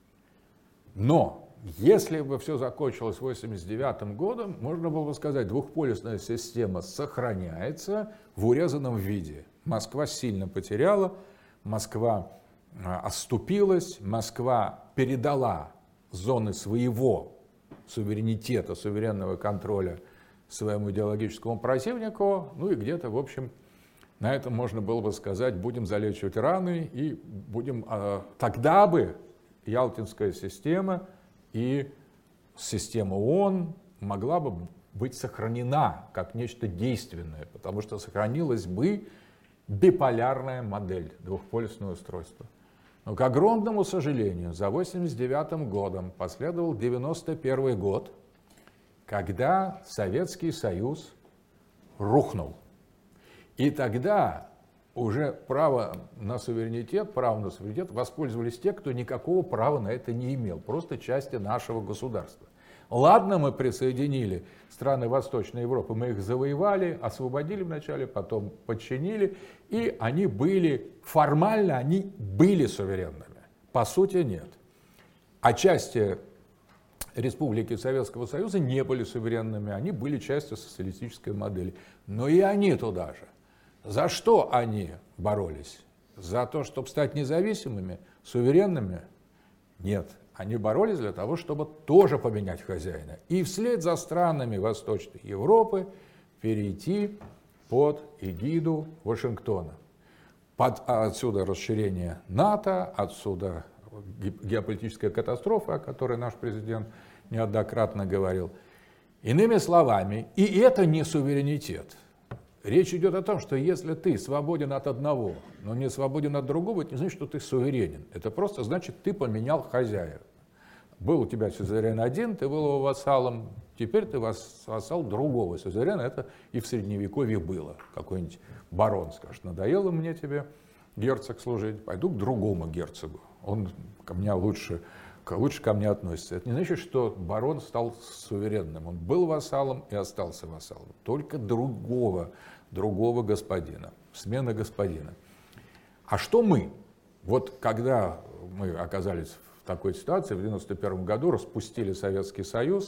Но если бы все закончилось 1989 годом, можно было бы сказать, двухполюсная система сохраняется в урезанном виде. Москва сильно потеряла, Москва отступилась, Москва передала зоны своего суверенитета, суверенного контроля своему идеологическому противнику, ну и где-то, в общем, на этом можно было бы сказать, будем залечивать раны и будем... Тогда бы Ялтинская система и система ООН могла бы быть сохранена как нечто действенное, потому что сохранилась бы биполярная модель, двухполюсное устройство. Но, к огромному сожалению, за 1989 годом последовал 1991 год, когда Советский Союз рухнул. И тогда уже право на суверенитет воспользовались те, кто никакого права на это не имел, просто части нашего государства. Ладно, мы присоединили страны Восточной Европы, мы их завоевали, освободили вначале, потом подчинили, и они были, формально они были суверенными, по сути нет. А части республики Советского Союза не были суверенными, они были частью социалистической модели. Но и они туда же. За что они боролись? За то, чтобы стать независимыми, суверенными? Нет. Они боролись для того, чтобы тоже поменять хозяина. И вслед за странами Восточной Европы перейти под эгиду Вашингтона. Отсюда расширение НАТО, отсюда геополитическая катастрофа, о которой наш президент неоднократно говорил. Иными словами, и это не суверенитет. Речь идет о том, что если ты свободен от одного, но не свободен от другого, это не значит, что ты суверенен. Это просто значит, ты поменял хозяев. Был у тебя сюзерен один, ты был его вассалом, теперь ты вассал другого сюзерена. Это и в Средневековье было. Какой-нибудь барон скажет, надоело мне тебе, герцог, служить, пойду к другому герцогу. Он ко мне лучше ко мне относится. Это не значит, что барон стал суверенным. Он был вассалом и остался вассалом. Только другого господина. Смена господина. А что мы? Вот когда мы оказались в такой ситуации, в 1991 году распустили Советский Союз,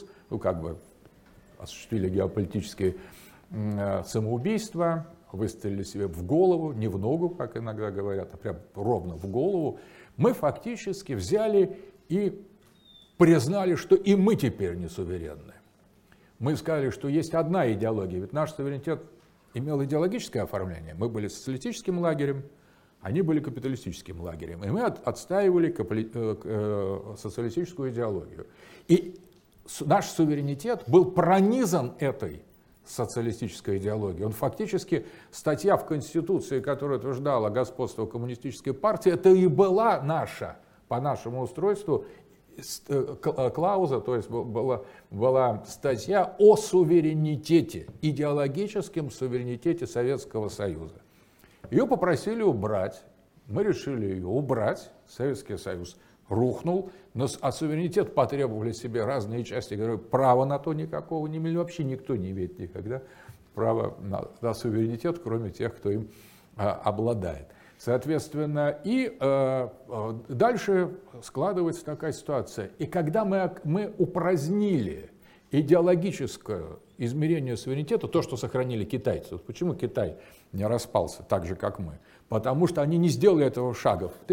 осуществили геополитические самоубийства, выстрелили себе в голову, не в ногу, как иногда говорят, а прям ровно в голову, мы фактически взяли и признали, что и мы теперь не суверенны. Мы сказали, что есть одна идеология, ведь наш суверенитет имел идеологическое оформление. Мы были социалистическим лагерем, они были капиталистическим лагерем, и мы отстаивали социалистическую идеологию. И наш суверенитет был пронизан этой социалистической идеологии. Он фактически, статья в Конституции, которая утверждала господство коммунистической партии, это и была наша, по нашему устройству, клауза, то есть была статья о суверенитете, идеологическом суверенитете Советского Союза. Ее попросили убрать, мы решили ее убрать, Советский Союз рухнул, а суверенитет потребовали себе разные части, говорю, права на то никакого не имели, вообще никто не имеет никогда права на суверенитет, кроме тех, кто им обладает. Соответственно, и дальше складывается такая ситуация. И когда мы упразднили идеологическое измерение суверенитета, то, что сохранили китайцы. Вот почему Китай не распался так же, как мы? Потому что они не сделали этого шага. В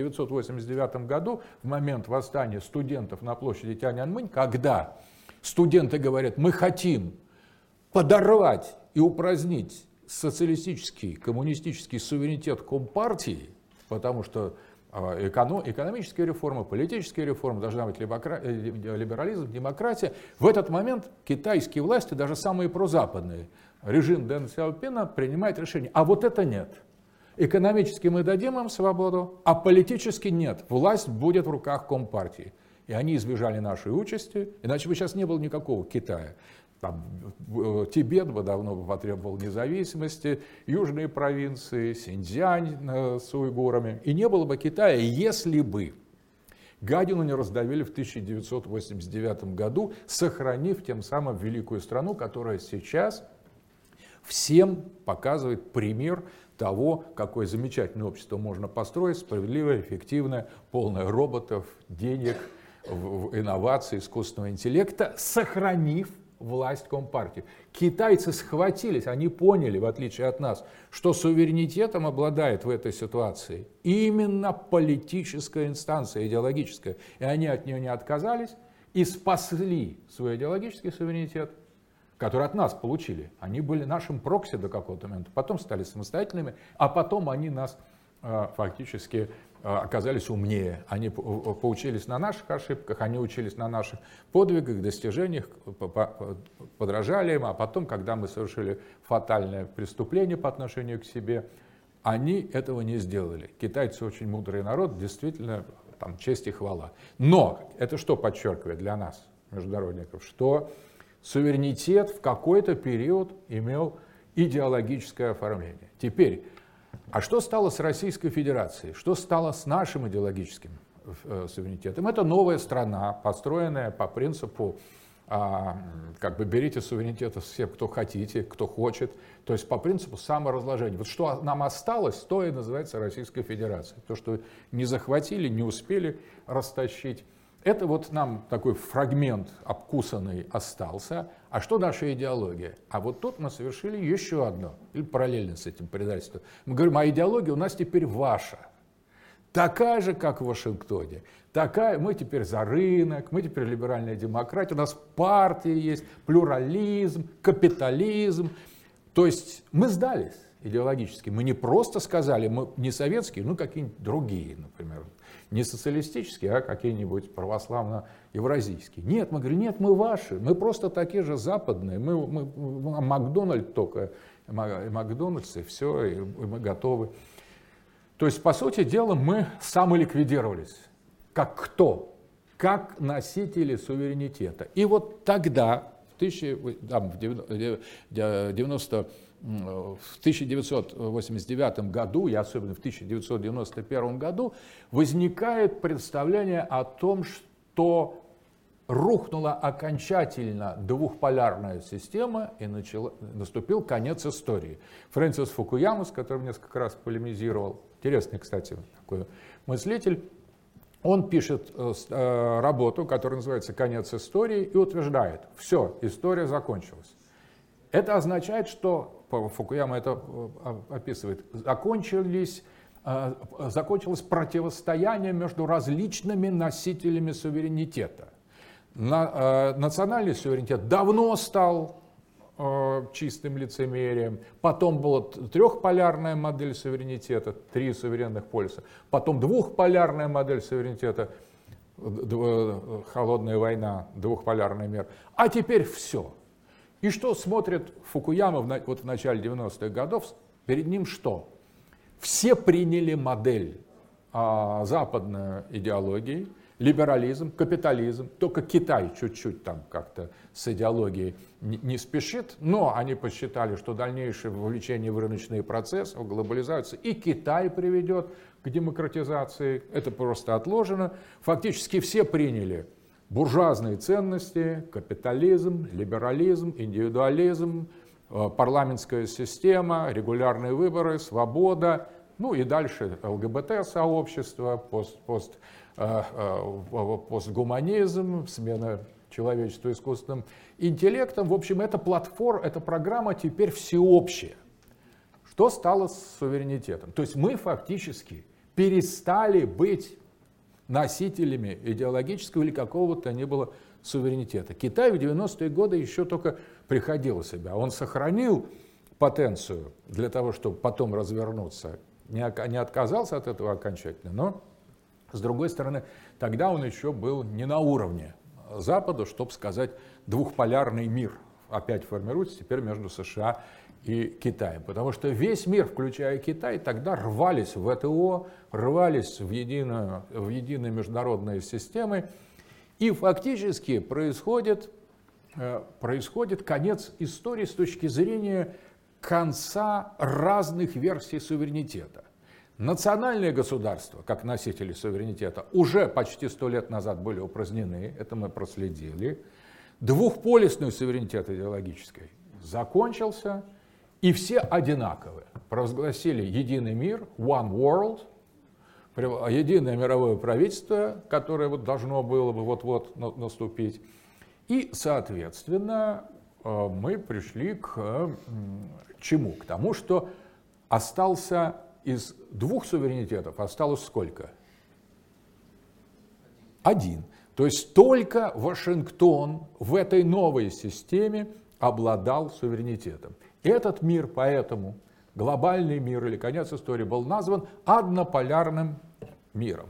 1989 году, в момент восстания студентов на площади Тяньаньмэнь, когда студенты говорят, мы хотим подорвать и упразднить социалистический, коммунистический суверенитет Компартии, потому что экономические реформы, политические реформы, должна быть либерализм, демократия. В этот момент китайские власти, даже самые прозападные, режим Дэн Сяопина принимает решение, а вот это нет. Экономически мы дадим им свободу, а политически нет. Власть будет в руках Компартии. И они избежали нашей участи, иначе бы сейчас не было никакого Китая. Там, Тибет бы давно потребовал независимости, южные провинции, Синьцзянь с уйгурами. И не было бы Китая, если бы гадину не раздавили в 1989 году, сохранив тем самым великую страну, которая сейчас всем показывает пример того, какое замечательное общество можно построить, справедливое, эффективное, полное роботов, денег, инноваций, искусственного интеллекта, сохранив власть Компартии. Китайцы схватились, они поняли, в отличие от нас, что суверенитетом обладает в этой ситуации именно политическая инстанция, идеологическая. И они от нее не отказались и спасли свой идеологический суверенитет, который от нас получили. Они были нашим прокси до какого-то момента, потом стали самостоятельными, а потом они нас фактически оказались умнее. Они поучились на наших ошибках, они учились на наших подвигах, достижениях, подражали им, а потом, когда мы совершили фатальное преступление по отношению к себе, они этого не сделали. Китайцы очень мудрый народ, действительно, там, честь и хвала. Но это что подчеркивает для нас, международников, что суверенитет в какой-то период имел идеологическое оформление. Теперь, а что стало с Российской Федерацией? Что стало с нашим идеологическим суверенитетом? Это новая страна, построенная по принципу, как бы берите суверенитет все, кто хотите, кто хочет, то есть по принципу саморазложения. Вот что нам осталось, то и называется Российская Федерация. То, что не захватили, не успели растащить. Это вот нам такой фрагмент обкусанный остался. А что наша идеология? А вот тут мы совершили еще одно, или параллельно с этим предательством. Мы говорим, а идеология у нас теперь ваша. Такая же, как в Вашингтоне. Такая, мы теперь за рынок, мы теперь либеральная демократия, у нас партии есть, плюрализм, капитализм. То есть мы сдались идеологически. Мы не просто сказали, мы не советские, ну какие-нибудь другие, например. Не социалистические, а какие-нибудь православно-евразийские. Нет, мы говорим, нет, мы ваши, мы просто такие же западные, мы Макдональд только, Макдональдс и все, и мы готовы. То есть, по сути дела, мы самоликвидировались. Как кто? Как носители суверенитета. И вот тогда, в 1989 году, и особенно в 1991 году, возникает представление о том, что рухнула окончательно двухполярная система и наступил конец истории. Фрэнсис Фукуяма, с которым несколько раз полемизировал, интересный, кстати, такой мыслитель, он пишет работу, которая называется «Конец истории» и утверждает, все, история закончилась. Это означает, что, Фукуяма это описывает, закончилось противостояние между различными носителями суверенитета. Национальный суверенитет давно стал чистым лицемерием, потом была трехполярная модель суверенитета, 3 суверенных полюса, потом двухполярная модель суверенитета, холодная война, двухполярный мир, а теперь все. И что смотрит Фукуяма вот в начале 90-х годов? Перед ним что? Все приняли модель западной идеологии, либерализм, капитализм. Только Китай чуть-чуть там как-то с идеологией не спешит, но они посчитали, что дальнейшее вовлечение в рыночные процессы, в глобализацию и Китай приведет к демократизации. Это просто отложено. Фактически все приняли буржуазные ценности, капитализм, либерализм, индивидуализм, парламентская система, регулярные выборы, свобода, ну и дальше ЛГБТ-сообщество, постгуманизм, смена человечества искусственным интеллектом. В общем, эта программа теперь всеобщая. Что стало с суверенитетом? То есть мы фактически перестали быть носителями идеологического или какого-то ни было суверенитета. Китай в 90-е годы еще только приходил в себя. Он сохранил потенцию для того, чтобы потом развернуться. Не отказался от этого окончательно, но, с другой стороны, тогда он еще был не на уровне Запада, чтобы сказать, двухполярный мир опять формируется теперь между США и Китаем. Потому что весь мир, включая Китай, тогда рвались в ВТО, рвались в единые международные системы. И фактически происходит конец истории с точки зрения конца разных версий суверенитета. Национальные государства, как носители суверенитета, уже почти 100 лет назад были упразднены, это мы проследили. Двухполюсный суверенитет идеологический закончился, и все одинаковые. Провозгласили единый мир, one world, единое мировое правительство, которое вот должно было бы вот-вот наступить. И, соответственно, мы пришли к чему? К тому, что остался из двух суверенитетов, осталось сколько? Один. То есть только Вашингтон в этой новой системе обладал суверенитетом. Этот мир, поэтому, глобальный мир или конец истории, был назван однополярным миром.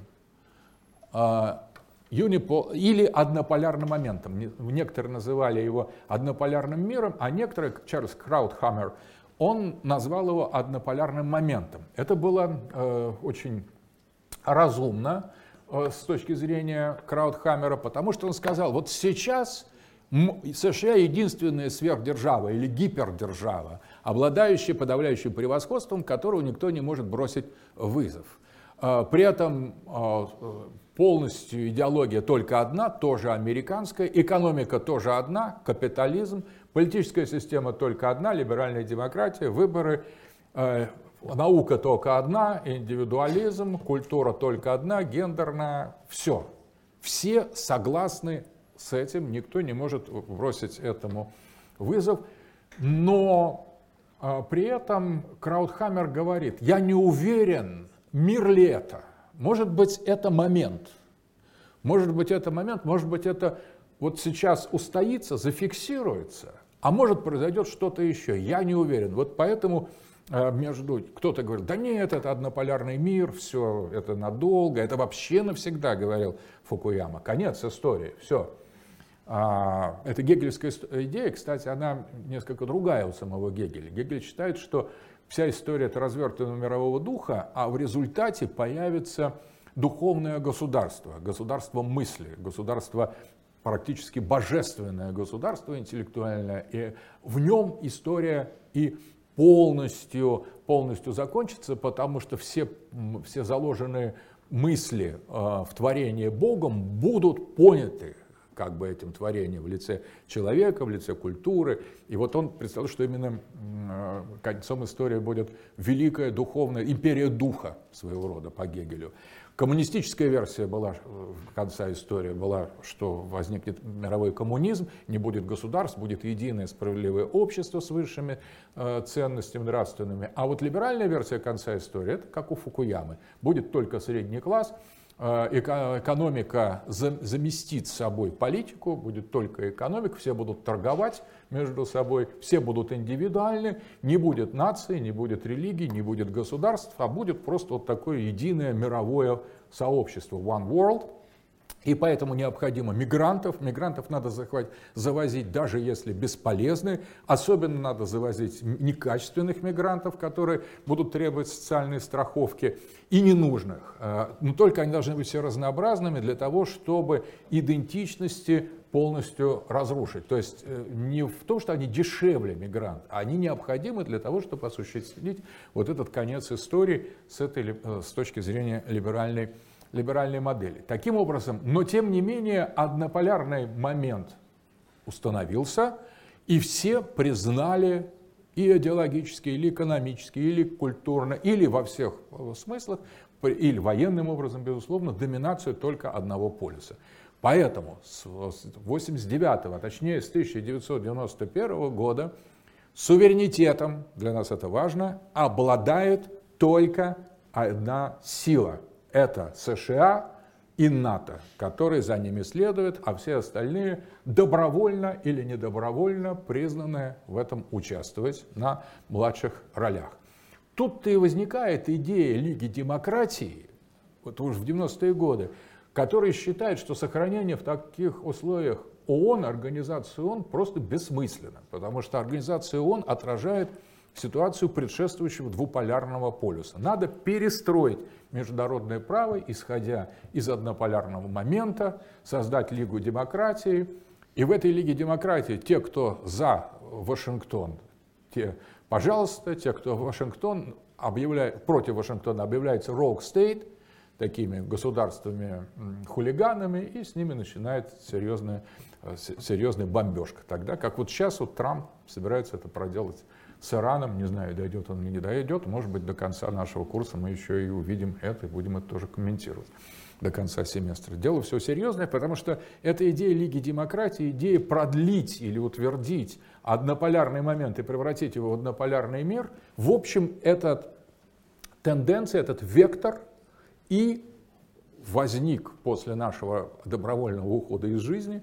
Или однополярным моментом. Некоторые называли его однополярным миром, а некоторые, Чарльз Краутхаммер, он назвал его однополярным моментом. Это было очень разумно с точки зрения Краутхаммера, потому что он сказал, вот сейчас США единственная сверхдержава или гипердержава, обладающая подавляющим превосходством, которого никто не может бросить вызов. При этом полностью идеология только одна, тоже американская, экономика тоже одна, капитализм, политическая система только одна, либеральная демократия, выборы, наука только одна, индивидуализм, культура только одна, гендерная, все. Все согласны с этим, никто не может бросить этому вызов, но при этом Краутхаммер говорит, я не уверен, мир ли это. Может быть, это момент. Может быть, это момент, может быть, это вот сейчас устоится, зафиксируется, а может, произойдет что-то еще. Я не уверен. Вот поэтому кто-то говорит, да нет, это однополярный мир, все, это надолго, это вообще навсегда, говорил Фукуяма. Конец истории, все. Эта гегелевская идея, кстати, она несколько другая у самого Гегеля. Гегель считает, что вся история — это развертывание мирового духа, а в результате появится духовное государство, государство мысли, государство практически божественное государство интеллектуальное, и в нем история и полностью закончится, потому что все заложенные мысли в творении Богом будут поняты как бы этим творением в лице человека, в лице культуры. И вот он представил, что именно концом истории будет великая духовная империя духа своего рода по Гегелю. Коммунистическая версия была, конца истории была, что возникнет мировой коммунизм, не будет государств, будет единое справедливое общество с высшими ценностями нравственными. А вот либеральная версия конца истории, это как у Фукуямы, будет только средний класс, экономика заместит собой политику, будет только экономика, все будут торговать между собой, все будут индивидуальны, не будет нации, не будет религий, не будет государств, а будет просто вот такое единое мировое сообщество, one world. И поэтому необходимо мигрантов. Мигрантов надо завозить, даже если бесполезны. Особенно надо завозить некачественных мигрантов, которые будут требовать социальной страховки, и ненужных. Но только они должны быть все разнообразными для того, чтобы идентичности полностью разрушить. То есть не в том, что они дешевле мигрант, а они необходимы для того, чтобы осуществить вот этот конец истории с точки зрения либеральной модели. Таким образом, но тем не менее однополярный момент установился, и все признали и идеологически, или экономически, или культурно, или во всех смыслах, или военным образом, безусловно, доминацию только одного полюса. Поэтому с 1989, а точнее с 1991 года суверенитетом, для нас это важно, обладает только одна сила. Это США и НАТО, которые за ними следуют, а все остальные добровольно или недобровольно признаны в этом участвовать на младших ролях. Тут-то и возникает идея Лиги демократии, вот уже в 90-е годы, которые считают, что сохранение в таких условиях ООН, организации ООН, просто бессмысленно, потому что организация ООН отражает ситуацию предшествующего двуполярного полюса. Надо перестроить международное право, исходя из однополярного момента, создать Лигу демократии. И в этой Лиге демократии те, кто за Вашингтон, те, пожалуйста, те, кто против Вашингтона объявляется rogue state, такими государствами-хулиганами, и с ними начинает серьезная бомбежка. Тогда, как вот сейчас вот Трамп собирается это проделать с Ираном, не знаю, дойдет он или не дойдет, может быть, до конца нашего курса мы еще и увидим это, и будем это тоже комментировать до конца семестра. Дело все серьезное, потому что эта идея Лиги демократии, идея продлить или утвердить однополярный момент и превратить его в однополярный мир, в общем, эта тенденция, этот вектор и возник после нашего добровольного ухода из жизни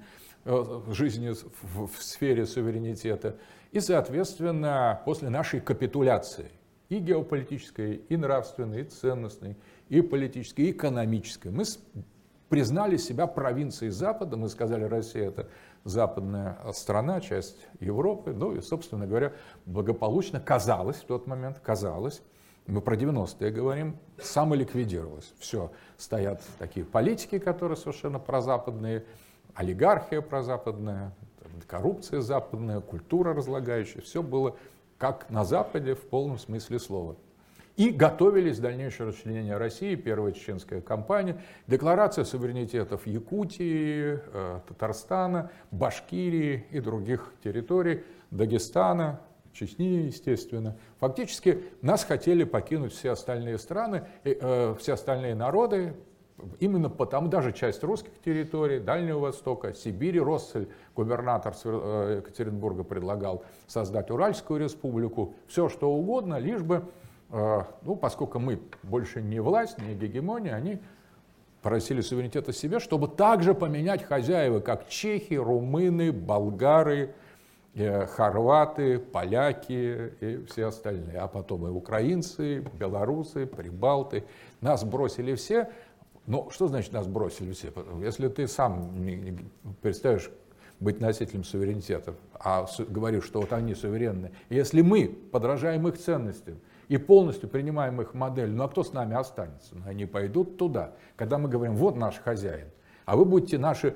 в сфере суверенитета, и, соответственно, после нашей капитуляции и геополитической, и нравственной, и ценностной, и политической, и экономической. Мы признали себя провинцией Запада, мы сказали, Россия — это западная страна, часть Европы, ну и, собственно говоря, благополучно казалось в тот момент, мы про 90-е говорим, самоликвидировалось. Все, стоят такие политики, которые совершенно прозападные, олигархия прозападная, коррупция западная, культура разлагающая. Все было как на Западе в полном смысле слова. И готовились к дальнейшему расчленению России, первая чеченская кампания, декларация суверенитетов Якутии, Татарстана, Башкирии и других территорий, Дагестана, Чечни, естественно. Фактически нас хотели покинуть все остальные страны, все остальные народы, именно потому, даже часть русских территорий, Дальнего Востока, Сибири. Россель, губернатор Екатеринбурга, предлагал создать Уральскую республику, все что угодно, лишь бы, ну, поскольку мы больше не власть, не гегемония, они просили суверенитета себе, чтобы также поменять хозяева, как чехи, румыны, болгары, хорваты, поляки и все остальные, а потом и украинцы, белорусы, прибалты. Нас бросили все. Но что значит нас бросили все? Если ты сам перестаешь быть носителем суверенитета, а говоришь, что вот они суверенны, если мы подражаем их ценностям и полностью принимаем их модель, ну а кто с нами останется? Ну, они пойдут туда. Когда мы говорим, вот наш хозяин, а вы будете наши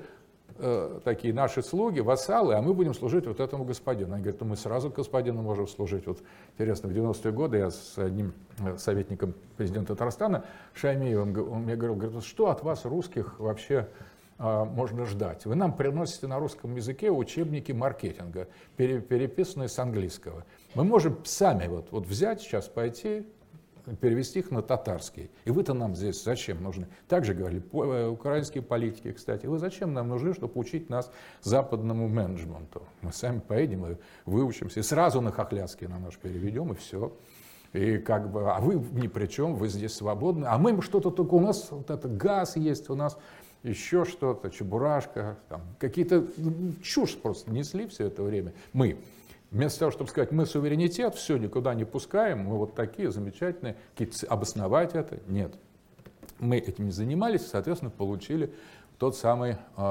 слуги, вассалы, а мы будем служить вот этому господину. Они говорят, ну мы сразу господину можем служить. Вот интересно, в 90-е годы я с одним советником президента Татарстана, Шаймиевым, он мне говорил, что от вас, русских, вообще можно ждать? Вы нам приносите на русском языке учебники маркетинга, переписанные с английского. Мы можем сами вот взять, сейчас пойти, перевести их на татарский. И вы-то нам здесь зачем нужны? Также говорили украинские политики, кстати. Вы зачем нам нужны, чтобы учить нас западному менеджменту? Мы сами поедем и выучимся. И сразу на хохляцкий на наш переведем, и все. И как бы, а вы ни при чем, вы здесь свободны. А мы что-то только, у нас вот это газ есть, у нас еще что-то, чебурашка, там, какие-то чушь просто несли все это время. Мы. Вместо того, чтобы сказать, мы суверенитет, все, никуда не пускаем, мы вот такие замечательные, обосновать это, нет. Мы этим не занимались, соответственно, получили тот самый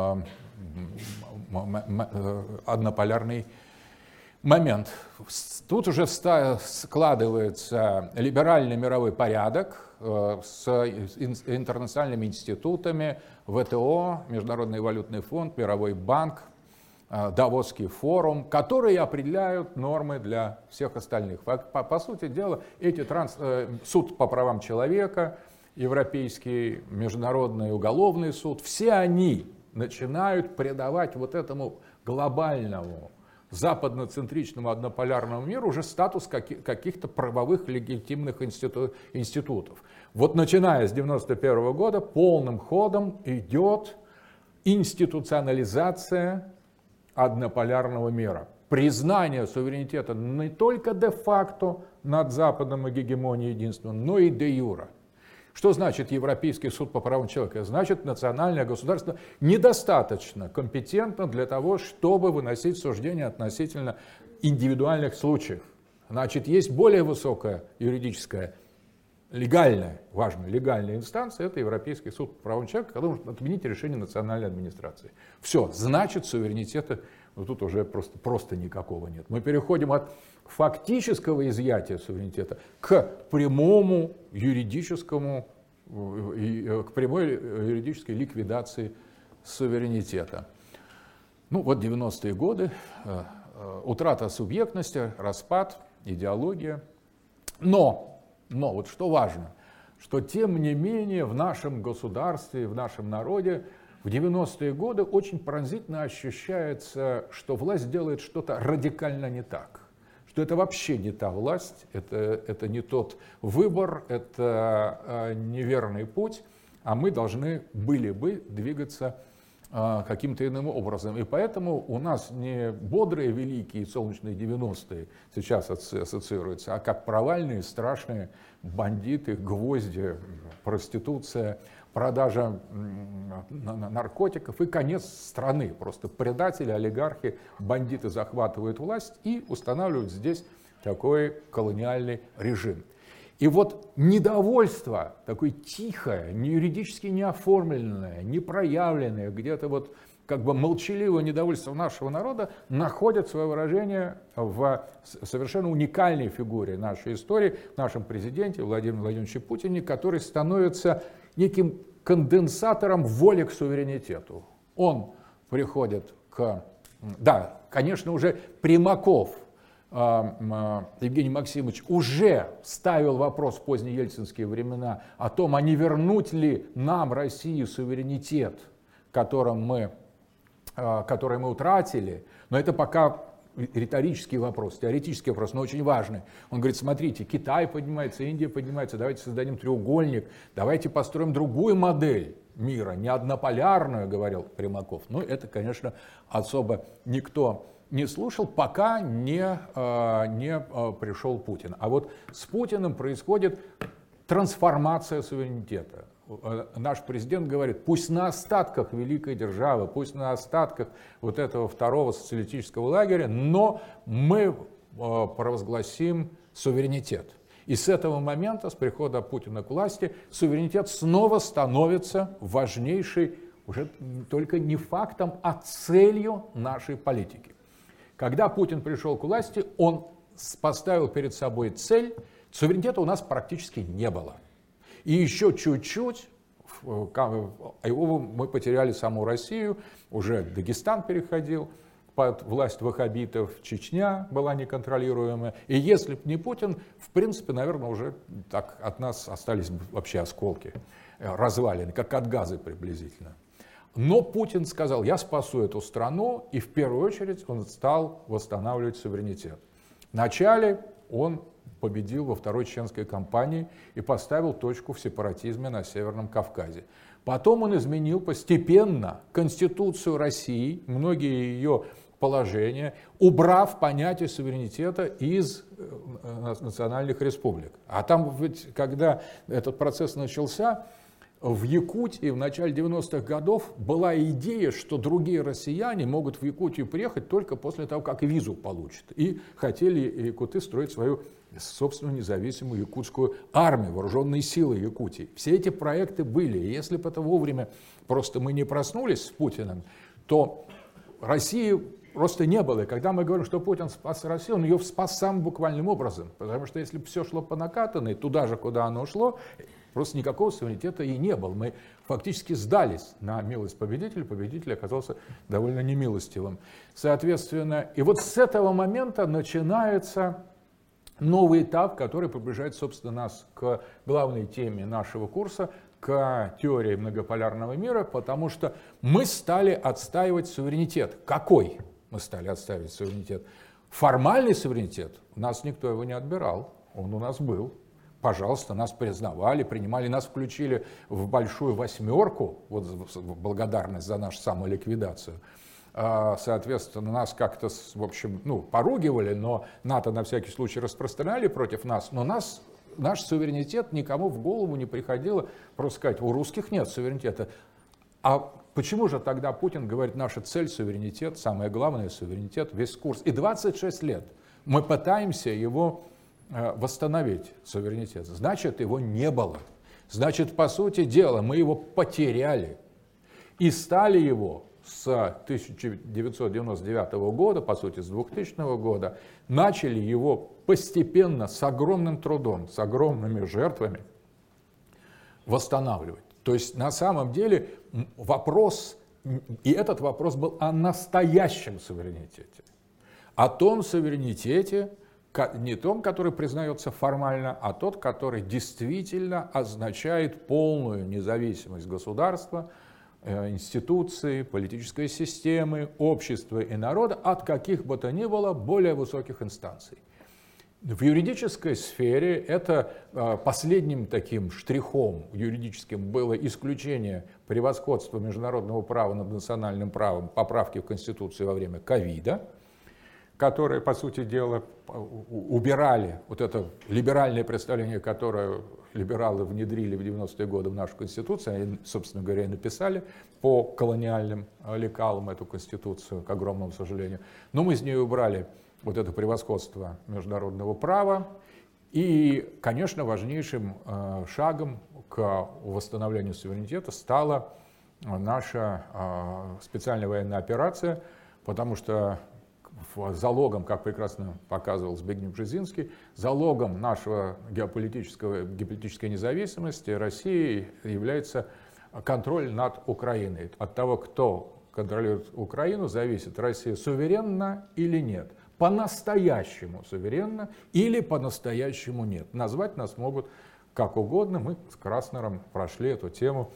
однополярный момент. Тут уже складывается либеральный мировой порядок с интернациональными институтами, ВТО, Международный валютный фонд, Мировой банк, Давосский форум, которые определяют нормы для всех остальных. По сути дела, суд по правам человека, Европейский международный уголовный суд, все они начинают придавать вот этому глобальному западноцентричному однополярному миру уже статус каких-то правовых легитимных институтов. Вот начиная с 1991 года полным ходом идет институционализация однополярного мира. Признание суверенитета не только де-факто над Западом и гегемонией единства, но и де-юре. Что значит Европейский суд по правам человека? Значит, национальное государство недостаточно компетентно для того, чтобы выносить суждения относительно индивидуальных случаев. Значит, есть более высокая юридическая, легальная, важная легальная инстанция, это Европейский суд по правам человека, который может отменить решение национальной администрации. Все, значит, суверенитета тут уже просто никакого нет. Мы переходим от фактического изъятия суверенитета к прямому юридическому, к прямой юридической ликвидации суверенитета. Ну вот 90-е годы, утрата субъектности, распад, идеология. Но вот что важно, что тем не менее в нашем государстве, в нашем народе в 90-е годы очень пронзительно ощущается, что власть делает что-то радикально не так. Что это вообще не та власть, это не тот выбор, это неверный путь, а мы должны были бы двигаться каким-то иным образом. И поэтому у нас не бодрые, великие солнечные 90-е сейчас ассоциируются, а как провальные, страшные бандиты, гвозди, проституция, продажа наркотиков и конец страны. Просто предатели, олигархи, бандиты захватывают власть и устанавливают здесь такой колониальный режим. И вот недовольство, такое тихое, не юридически не оформленное, не проявленное, где-то вот как бы молчаливое недовольство нашего народа находит свое выражение в совершенно уникальной фигуре нашей истории, в нашем президенте Владимире Владимировиче Путине, который становится неким конденсатором воли к суверенитету. Он приходит к... Да, конечно, уже Примаков, Евгений Максимович, уже ставил вопрос в поздние ельцинские времена о том, а не вернуть ли нам, России, суверенитет, который мы утратили. Но это пока риторический вопрос, теоретический вопрос, но очень важный. Он говорит, смотрите, Китай поднимается, Индия поднимается, давайте создадим треугольник, давайте построим другую модель мира, не однополярную, говорил Примаков. Но это, конечно, особо никто не слушал, пока не пришел Путин. А вот с Путиным происходит трансформация суверенитета. Наш президент говорит, пусть на остатках великой державы, пусть на остатках вот этого второго социалистического лагеря, но мы провозгласим суверенитет. И с этого момента, с прихода Путина к власти, суверенитет снова становится важнейшей, уже только не фактом, а целью нашей политики. Когда Путин пришел к власти, он поставил перед собой цель, суверенитета у нас практически не было. И еще чуть-чуть, мы потеряли саму Россию, уже Дагестан переходил под власть ваххабитов, Чечня была неконтролируемая. И если бы не Путин, в принципе, наверное, уже так от нас остались бы вообще осколки, развалины, как от газа приблизительно. Но Путин сказал, я спасу эту страну, и в первую очередь он стал восстанавливать суверенитет. Вначале он победил во второй чеченской кампании и поставил точку в сепаратизме на Северном Кавказе. Потом он изменил постепенно Конституцию России, многие ее положения, убрав понятие суверенитета из национальных республик. А там ведь, когда этот процесс начался, в Якутии в начале 90-х годов была идея, что другие россияне могут в Якутию приехать только после того, как визу получат. И хотели якуты строить свою собственную независимую якутскую армию, вооруженные силы Якутии. Все эти проекты были. И если бы это вовремя просто мы не проснулись с Путиным, то России просто не было. И когда мы говорим, что Путин спас Россию, он ее спас самым буквальным образом. Потому что если бы все шло по накатанной, туда же, куда оно шло, просто никакого суверенитета и не было. Мы фактически сдались на милость победителя. Победитель оказался довольно немилостивым. Соответственно, и вот с этого момента начинается новый этап, который приближает, собственно, нас к главной теме нашего курса, к теории многополярного мира, потому что мы стали отстаивать суверенитет. Какой мы стали отстаивать суверенитет? Формальный суверенитет. У нас никто его не отбирал, он у нас был. Пожалуйста, нас признавали, принимали, нас включили в большую восьмерку, вот в благодарность за нашу самоликвидацию. Соответственно, нас как-то, в общем, поругивали, но НАТО на всякий случай распространяли против нас, но наш суверенитет никому в голову не приходило просто сказать, у русских нет суверенитета. А почему же тогда Путин говорит, наша цель суверенитет, самое главное суверенитет, весь курс. И 26 лет мы пытаемся его восстановить, суверенитет. Значит, его не было. Значит, по сути дела, мы его потеряли. И стали его с 1999 года, по сути, с 2000 года, начали его постепенно, с огромным трудом, с огромными жертвами восстанавливать. То есть, на самом деле, вопрос, и этот вопрос был о настоящем суверенитете. О том суверенитете, не том, который признается формально, а тот, который действительно означает полную независимость государства, институции, политической системы, общества и народа от каких бы то ни было более высоких инстанций. В юридической сфере это последним таким штрихом юридическим было исключение превосходства международного права над национальным правом, поправки в Конституцию во время ковида, которые, по сути дела, убирали вот это либеральное представление, которое либералы внедрили в 90-е годы в нашу Конституцию, они, собственно говоря, и написали по колониальным лекалам эту Конституцию, к огромному сожалению. Но мы из нее убрали вот это превосходство международного права. И, конечно, важнейшим шагом к восстановлению суверенитета стала наша специальная военная операция, потому что залогом, как прекрасно показывал Збигнев Бжезинский, залогом нашего геополитической независимости России является контроль над Украиной. От того, кто контролирует Украину, зависит, Россия суверенна или нет. По-настоящему суверенна или по-настоящему нет. Назвать нас могут как угодно. Мы с Краснером прошли эту тему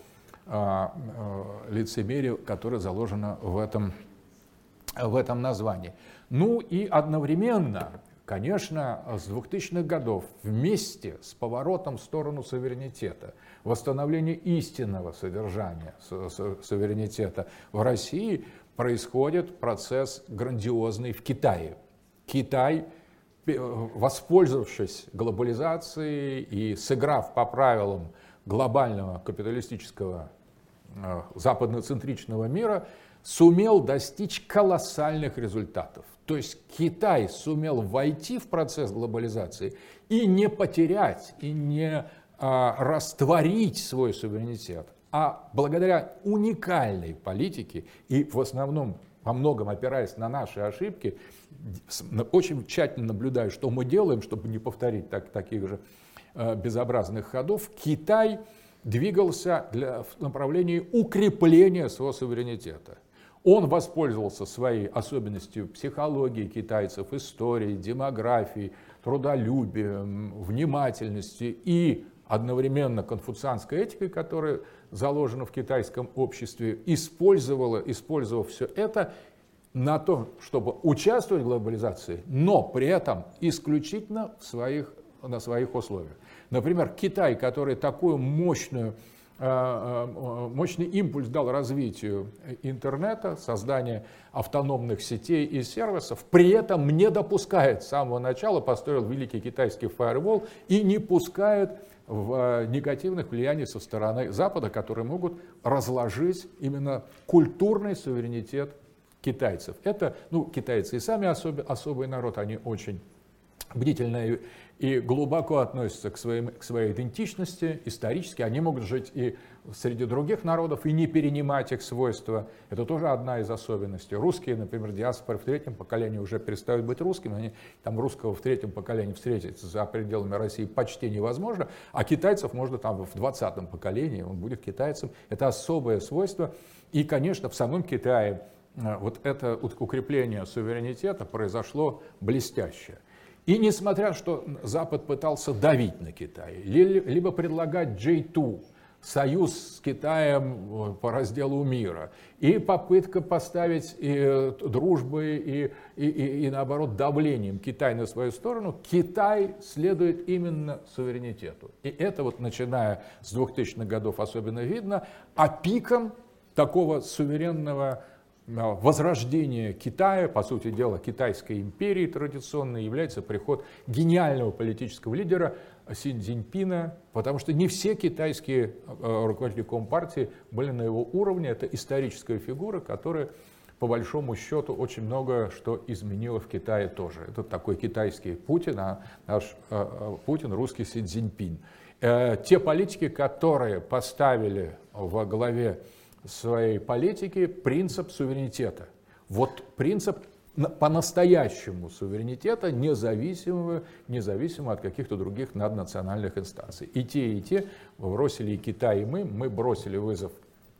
лицемерия, которая заложена в этом названии. Ну и одновременно, конечно, с 2000-х годов вместе с поворотом в сторону суверенитета, восстановления истинного содержания суверенитета в России происходит процесс грандиозный в Китае. Китай, воспользовавшись глобализацией и сыграв по правилам глобального капиталистического западноцентричного мира, сумел достичь колоссальных результатов. То есть Китай сумел войти в процесс глобализации и не потерять, и не растворить свой суверенитет, а благодаря уникальной политике и в основном во многом опираясь на наши ошибки, очень тщательно наблюдаю, что мы делаем, чтобы не повторить таких же безобразных ходов, Китай двигался в направлении укрепления своего суверенитета. Он воспользовался своей особенностью психологии китайцев, истории, демографии, трудолюбием, внимательности и одновременно конфуцианской этикой, которая заложена в китайском обществе, использовав все это на то, чтобы участвовать в глобализации, но при этом исключительно на своих условиях. Например, Китай, который такую мощную мощный импульс дал развитию интернета, созданию автономных сетей и сервисов, при этом не допускает с самого начала, построил великий китайский фаервол и не пускает в негативных влияний со стороны Запада, которые могут разложить именно культурный суверенитет китайцев. Это, китайцы и сами особый народ, они очень бдительно и глубоко относятся к своей идентичности, исторически. Они могут жить и среди других народов и не перенимать их свойства. Это тоже одна из особенностей. Русские, например, диаспоры в третьем поколении уже перестают быть русскими. Они, там русского в третьем поколении встретить за пределами России почти невозможно, а китайцев можно там в 20-м поколении, он будет китайцем. Это особое свойство. И, конечно, в самом Китае вот это укрепление суверенитета произошло блестяще. И несмотря, что Запад пытался давить на Китай, либо предлагать J2, союз с Китаем по разделу мира, и попытка поставить дружбой и наоборот давлением Китай на свою сторону, Китай следует именно суверенитету. И это вот начиная с 2000-х годов особенно видно, а пиком такого суверенного возрождение Китая, по сути дела, Китайской империи традиционной, является приход гениального политического лидера Си Цзиньпина, потому что не все китайские руководители Компартии были на его уровне. Это историческая фигура, которая, по большому счету, очень много что изменила в Китае тоже. Это такой китайский Путин, а наш Путин русский Си Цзиньпин. Те политики, которые поставили во главе своей политики принцип суверенитета. Вот принцип по-настоящему суверенитета, независимого от каких-то других наднациональных инстанций. И те бросили, и Китай, и мы бросили вызов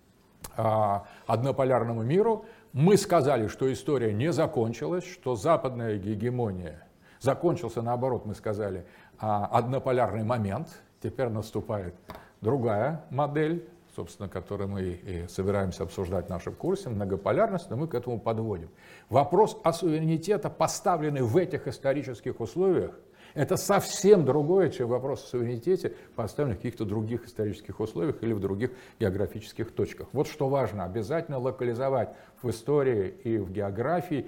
однополярному миру. Мы сказали, что история не закончилась, что западная гегемония закончился, наоборот, мы сказали, однополярный момент. Теперь наступает другая модель, собственно, который мы и собираемся обсуждать в нашем курсе, многополярность, но мы к этому подводим. Вопрос о суверенитете, поставленный в этих исторических условиях, это совсем другое, чем вопрос о суверенитете, поставленный в каких-то других исторических условиях или в других географических точках. Вот что важно, обязательно локализовать в истории и в географии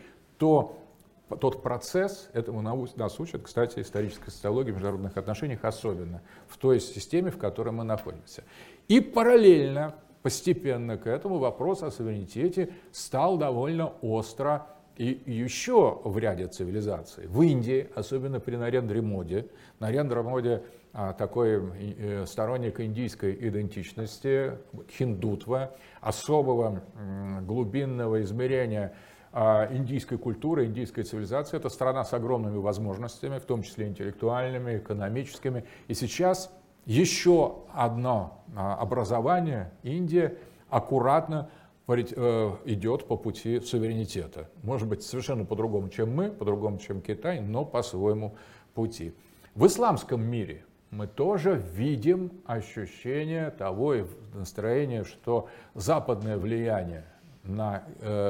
тот процесс, этому нас учат, кстати, историческая социология в международных отношениях, особенно в той системе, в которой мы находимся. И параллельно, постепенно к этому вопрос о суверенитете стал довольно остро и еще в ряде цивилизаций. В Индии, особенно при Нарендре Моди. Нарендра Моди такой сторонник индийской идентичности, хиндутва, особого глубинного измерения индийской культуры, индийской цивилизации. Это страна с огромными возможностями, в том числе интеллектуальными, экономическими. И сейчас еще одно образование, Индия, аккуратно идет по пути суверенитета. Может быть, совершенно по-другому, чем мы, по-другому, чем Китай, но по своему пути. В исламском мире мы тоже видим ощущение того и настроение, что западное влияние на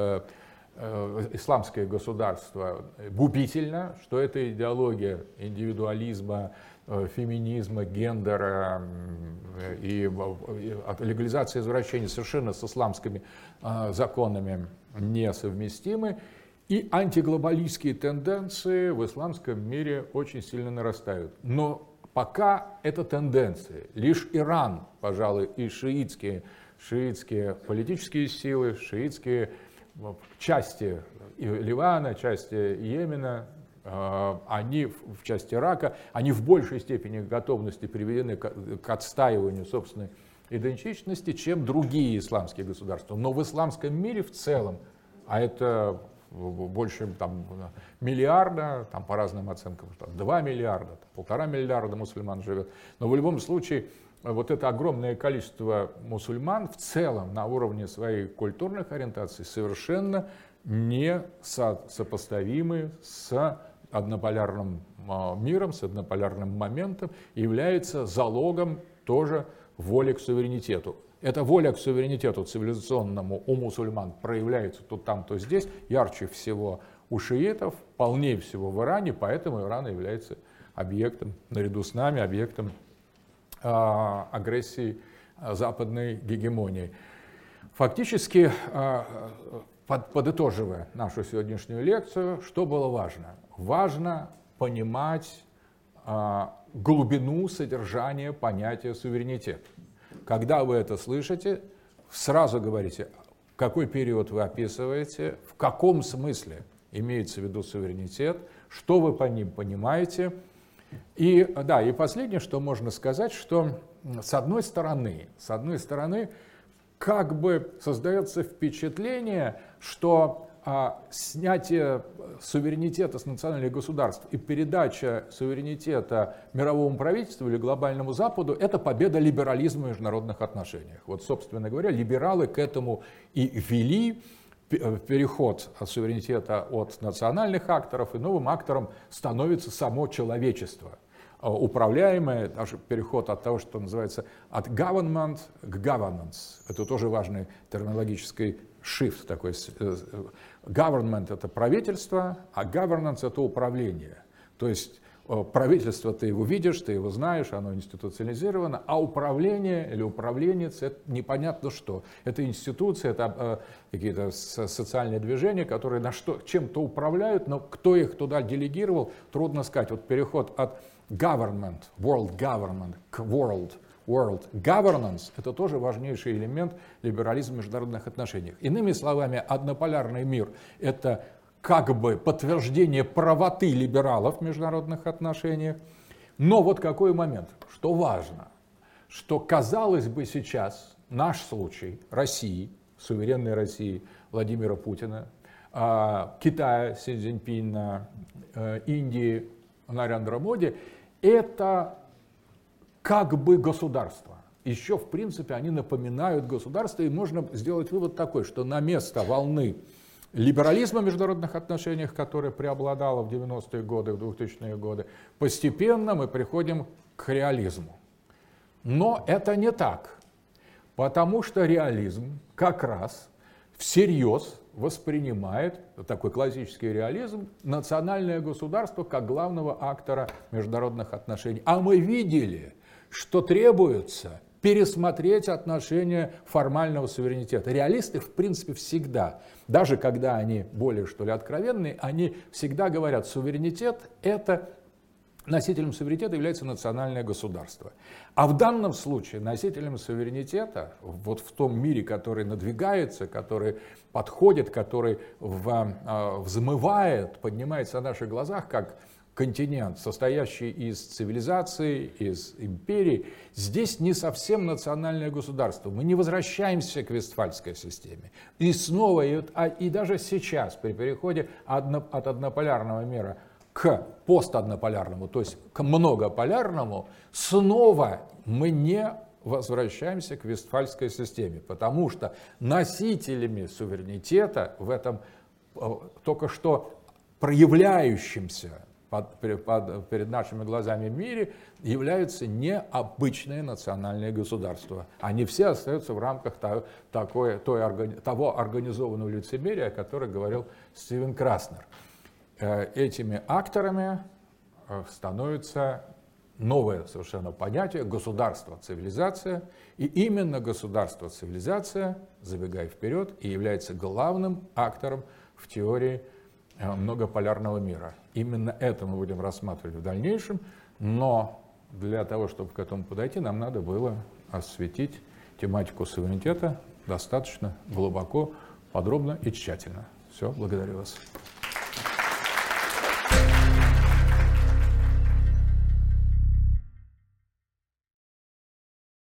исламское государство губительно, что эта идеология индивидуализма, феминизма, гендера и легализации извращений совершенно с исламскими законами несовместимы. И антиглобалистские тенденции в исламском мире очень сильно нарастают. Но пока это тенденции. Лишь Иран, пожалуй, и шиитские политические силы, шиитские части Ливана, части Йемена, они в части Ирака, они в большей степени готовности приведены к отстаиванию собственной идентичности, чем другие исламские государства. Но в исламском мире в целом, а это больше миллиарда, по разным оценкам, 2 миллиарда, 1,5 миллиарда мусульман живет, но в любом случае вот это огромное количество мусульман в целом на уровне своей культурных ориентаций совершенно не сопоставимы с однополярным миром, с однополярным моментом, является залогом тоже воли к суверенитету. Эта воля к суверенитету цивилизационному у мусульман проявляется то там, то здесь, ярче всего у шиитов, полнее всего в Иране, поэтому Иран является объектом, наряду с нами, объектом агрессии западной гегемонии. Фактически, подытоживая нашу сегодняшнюю лекцию, что было важно? Важно понимать глубину содержания понятия суверенитет. Когда вы это слышите, сразу говорите, какой период вы описываете, в каком смысле имеется в виду суверенитет, что вы по ним понимаете. И последнее, что можно сказать, что с одной стороны, как бы создается впечатление, что снятие суверенитета с национальных государств и передача суверенитета мировому правительству или глобальному Западу — это победа либерализма в международных отношениях. Вот, собственно говоря, либералы к этому и вели переход суверенитета от национальных акторов, и новым актором становится само человечество, управляемое, даже переход от того, что называется от government к governance. Это тоже важный терминологический shift такой. Government — это правительство, а governance — это управление. То есть правительство, ты его видишь, ты его знаешь, оно институциализировано, а управление или управленец — это непонятно что. Это институции, это какие-то социальные движения, которые чем-то управляют, но кто их туда делегировал, трудно сказать. Вот переход от government, world government, к world governance — это тоже важнейший элемент либерализма в международных отношениях. Иными словами, однополярный мир — это как бы подтверждение правоты либералов в международных отношениях. Но вот какой момент, что важно, что, казалось бы, сейчас наш случай России, суверенной России Владимира Путина, Китая Си Цзиньпина, Индии Нарендра Моди — это как бы государство. Еще, в принципе, они напоминают государство, и можно сделать вывод такой, что на место волны либерализма в международных отношениях, которая преобладала в 90-е годы, в 2000-е годы, постепенно мы приходим к реализму. Но это не так, потому что реализм как раз всерьез воспринимает, такой классический реализм, национальное государство как главного актора международных отношений. А мы видели, что требуется пересмотреть отношение формального суверенитета. Реалисты, в принципе, всегда, даже когда они более, что ли, откровенные, они всегда говорят, носителем суверенитета является национальное государство. А в данном случае носителем суверенитета, вот в том мире, который надвигается, который подходит, который взмывает, поднимается на наших глазах, как континент, состоящий из цивилизаций, из империй, здесь не совсем национальное государство. Мы не возвращаемся к Вестфальской системе. И снова, и даже сейчас, при переходе от однополярного мира к постоднополярному, то есть к многополярному, снова мы не возвращаемся к Вестфальской системе, потому что носителями суверенитета в этом только что проявляющимся перед нашими глазами мире являются необычные национальные государства. Они все остаются в рамках того организованного лицемерия, о котором говорил Стивен Краснер. Этими акторами становится новое совершенно понятие — государство-цивилизация. И именно государство-цивилизация, забегая вперед, и является главным актором в теории многополярного мира. Именно это мы будем рассматривать в дальнейшем, но для того, чтобы к этому подойти, нам надо было осветить тематику суверенитета достаточно глубоко, подробно и тщательно. Все, благодарю вас.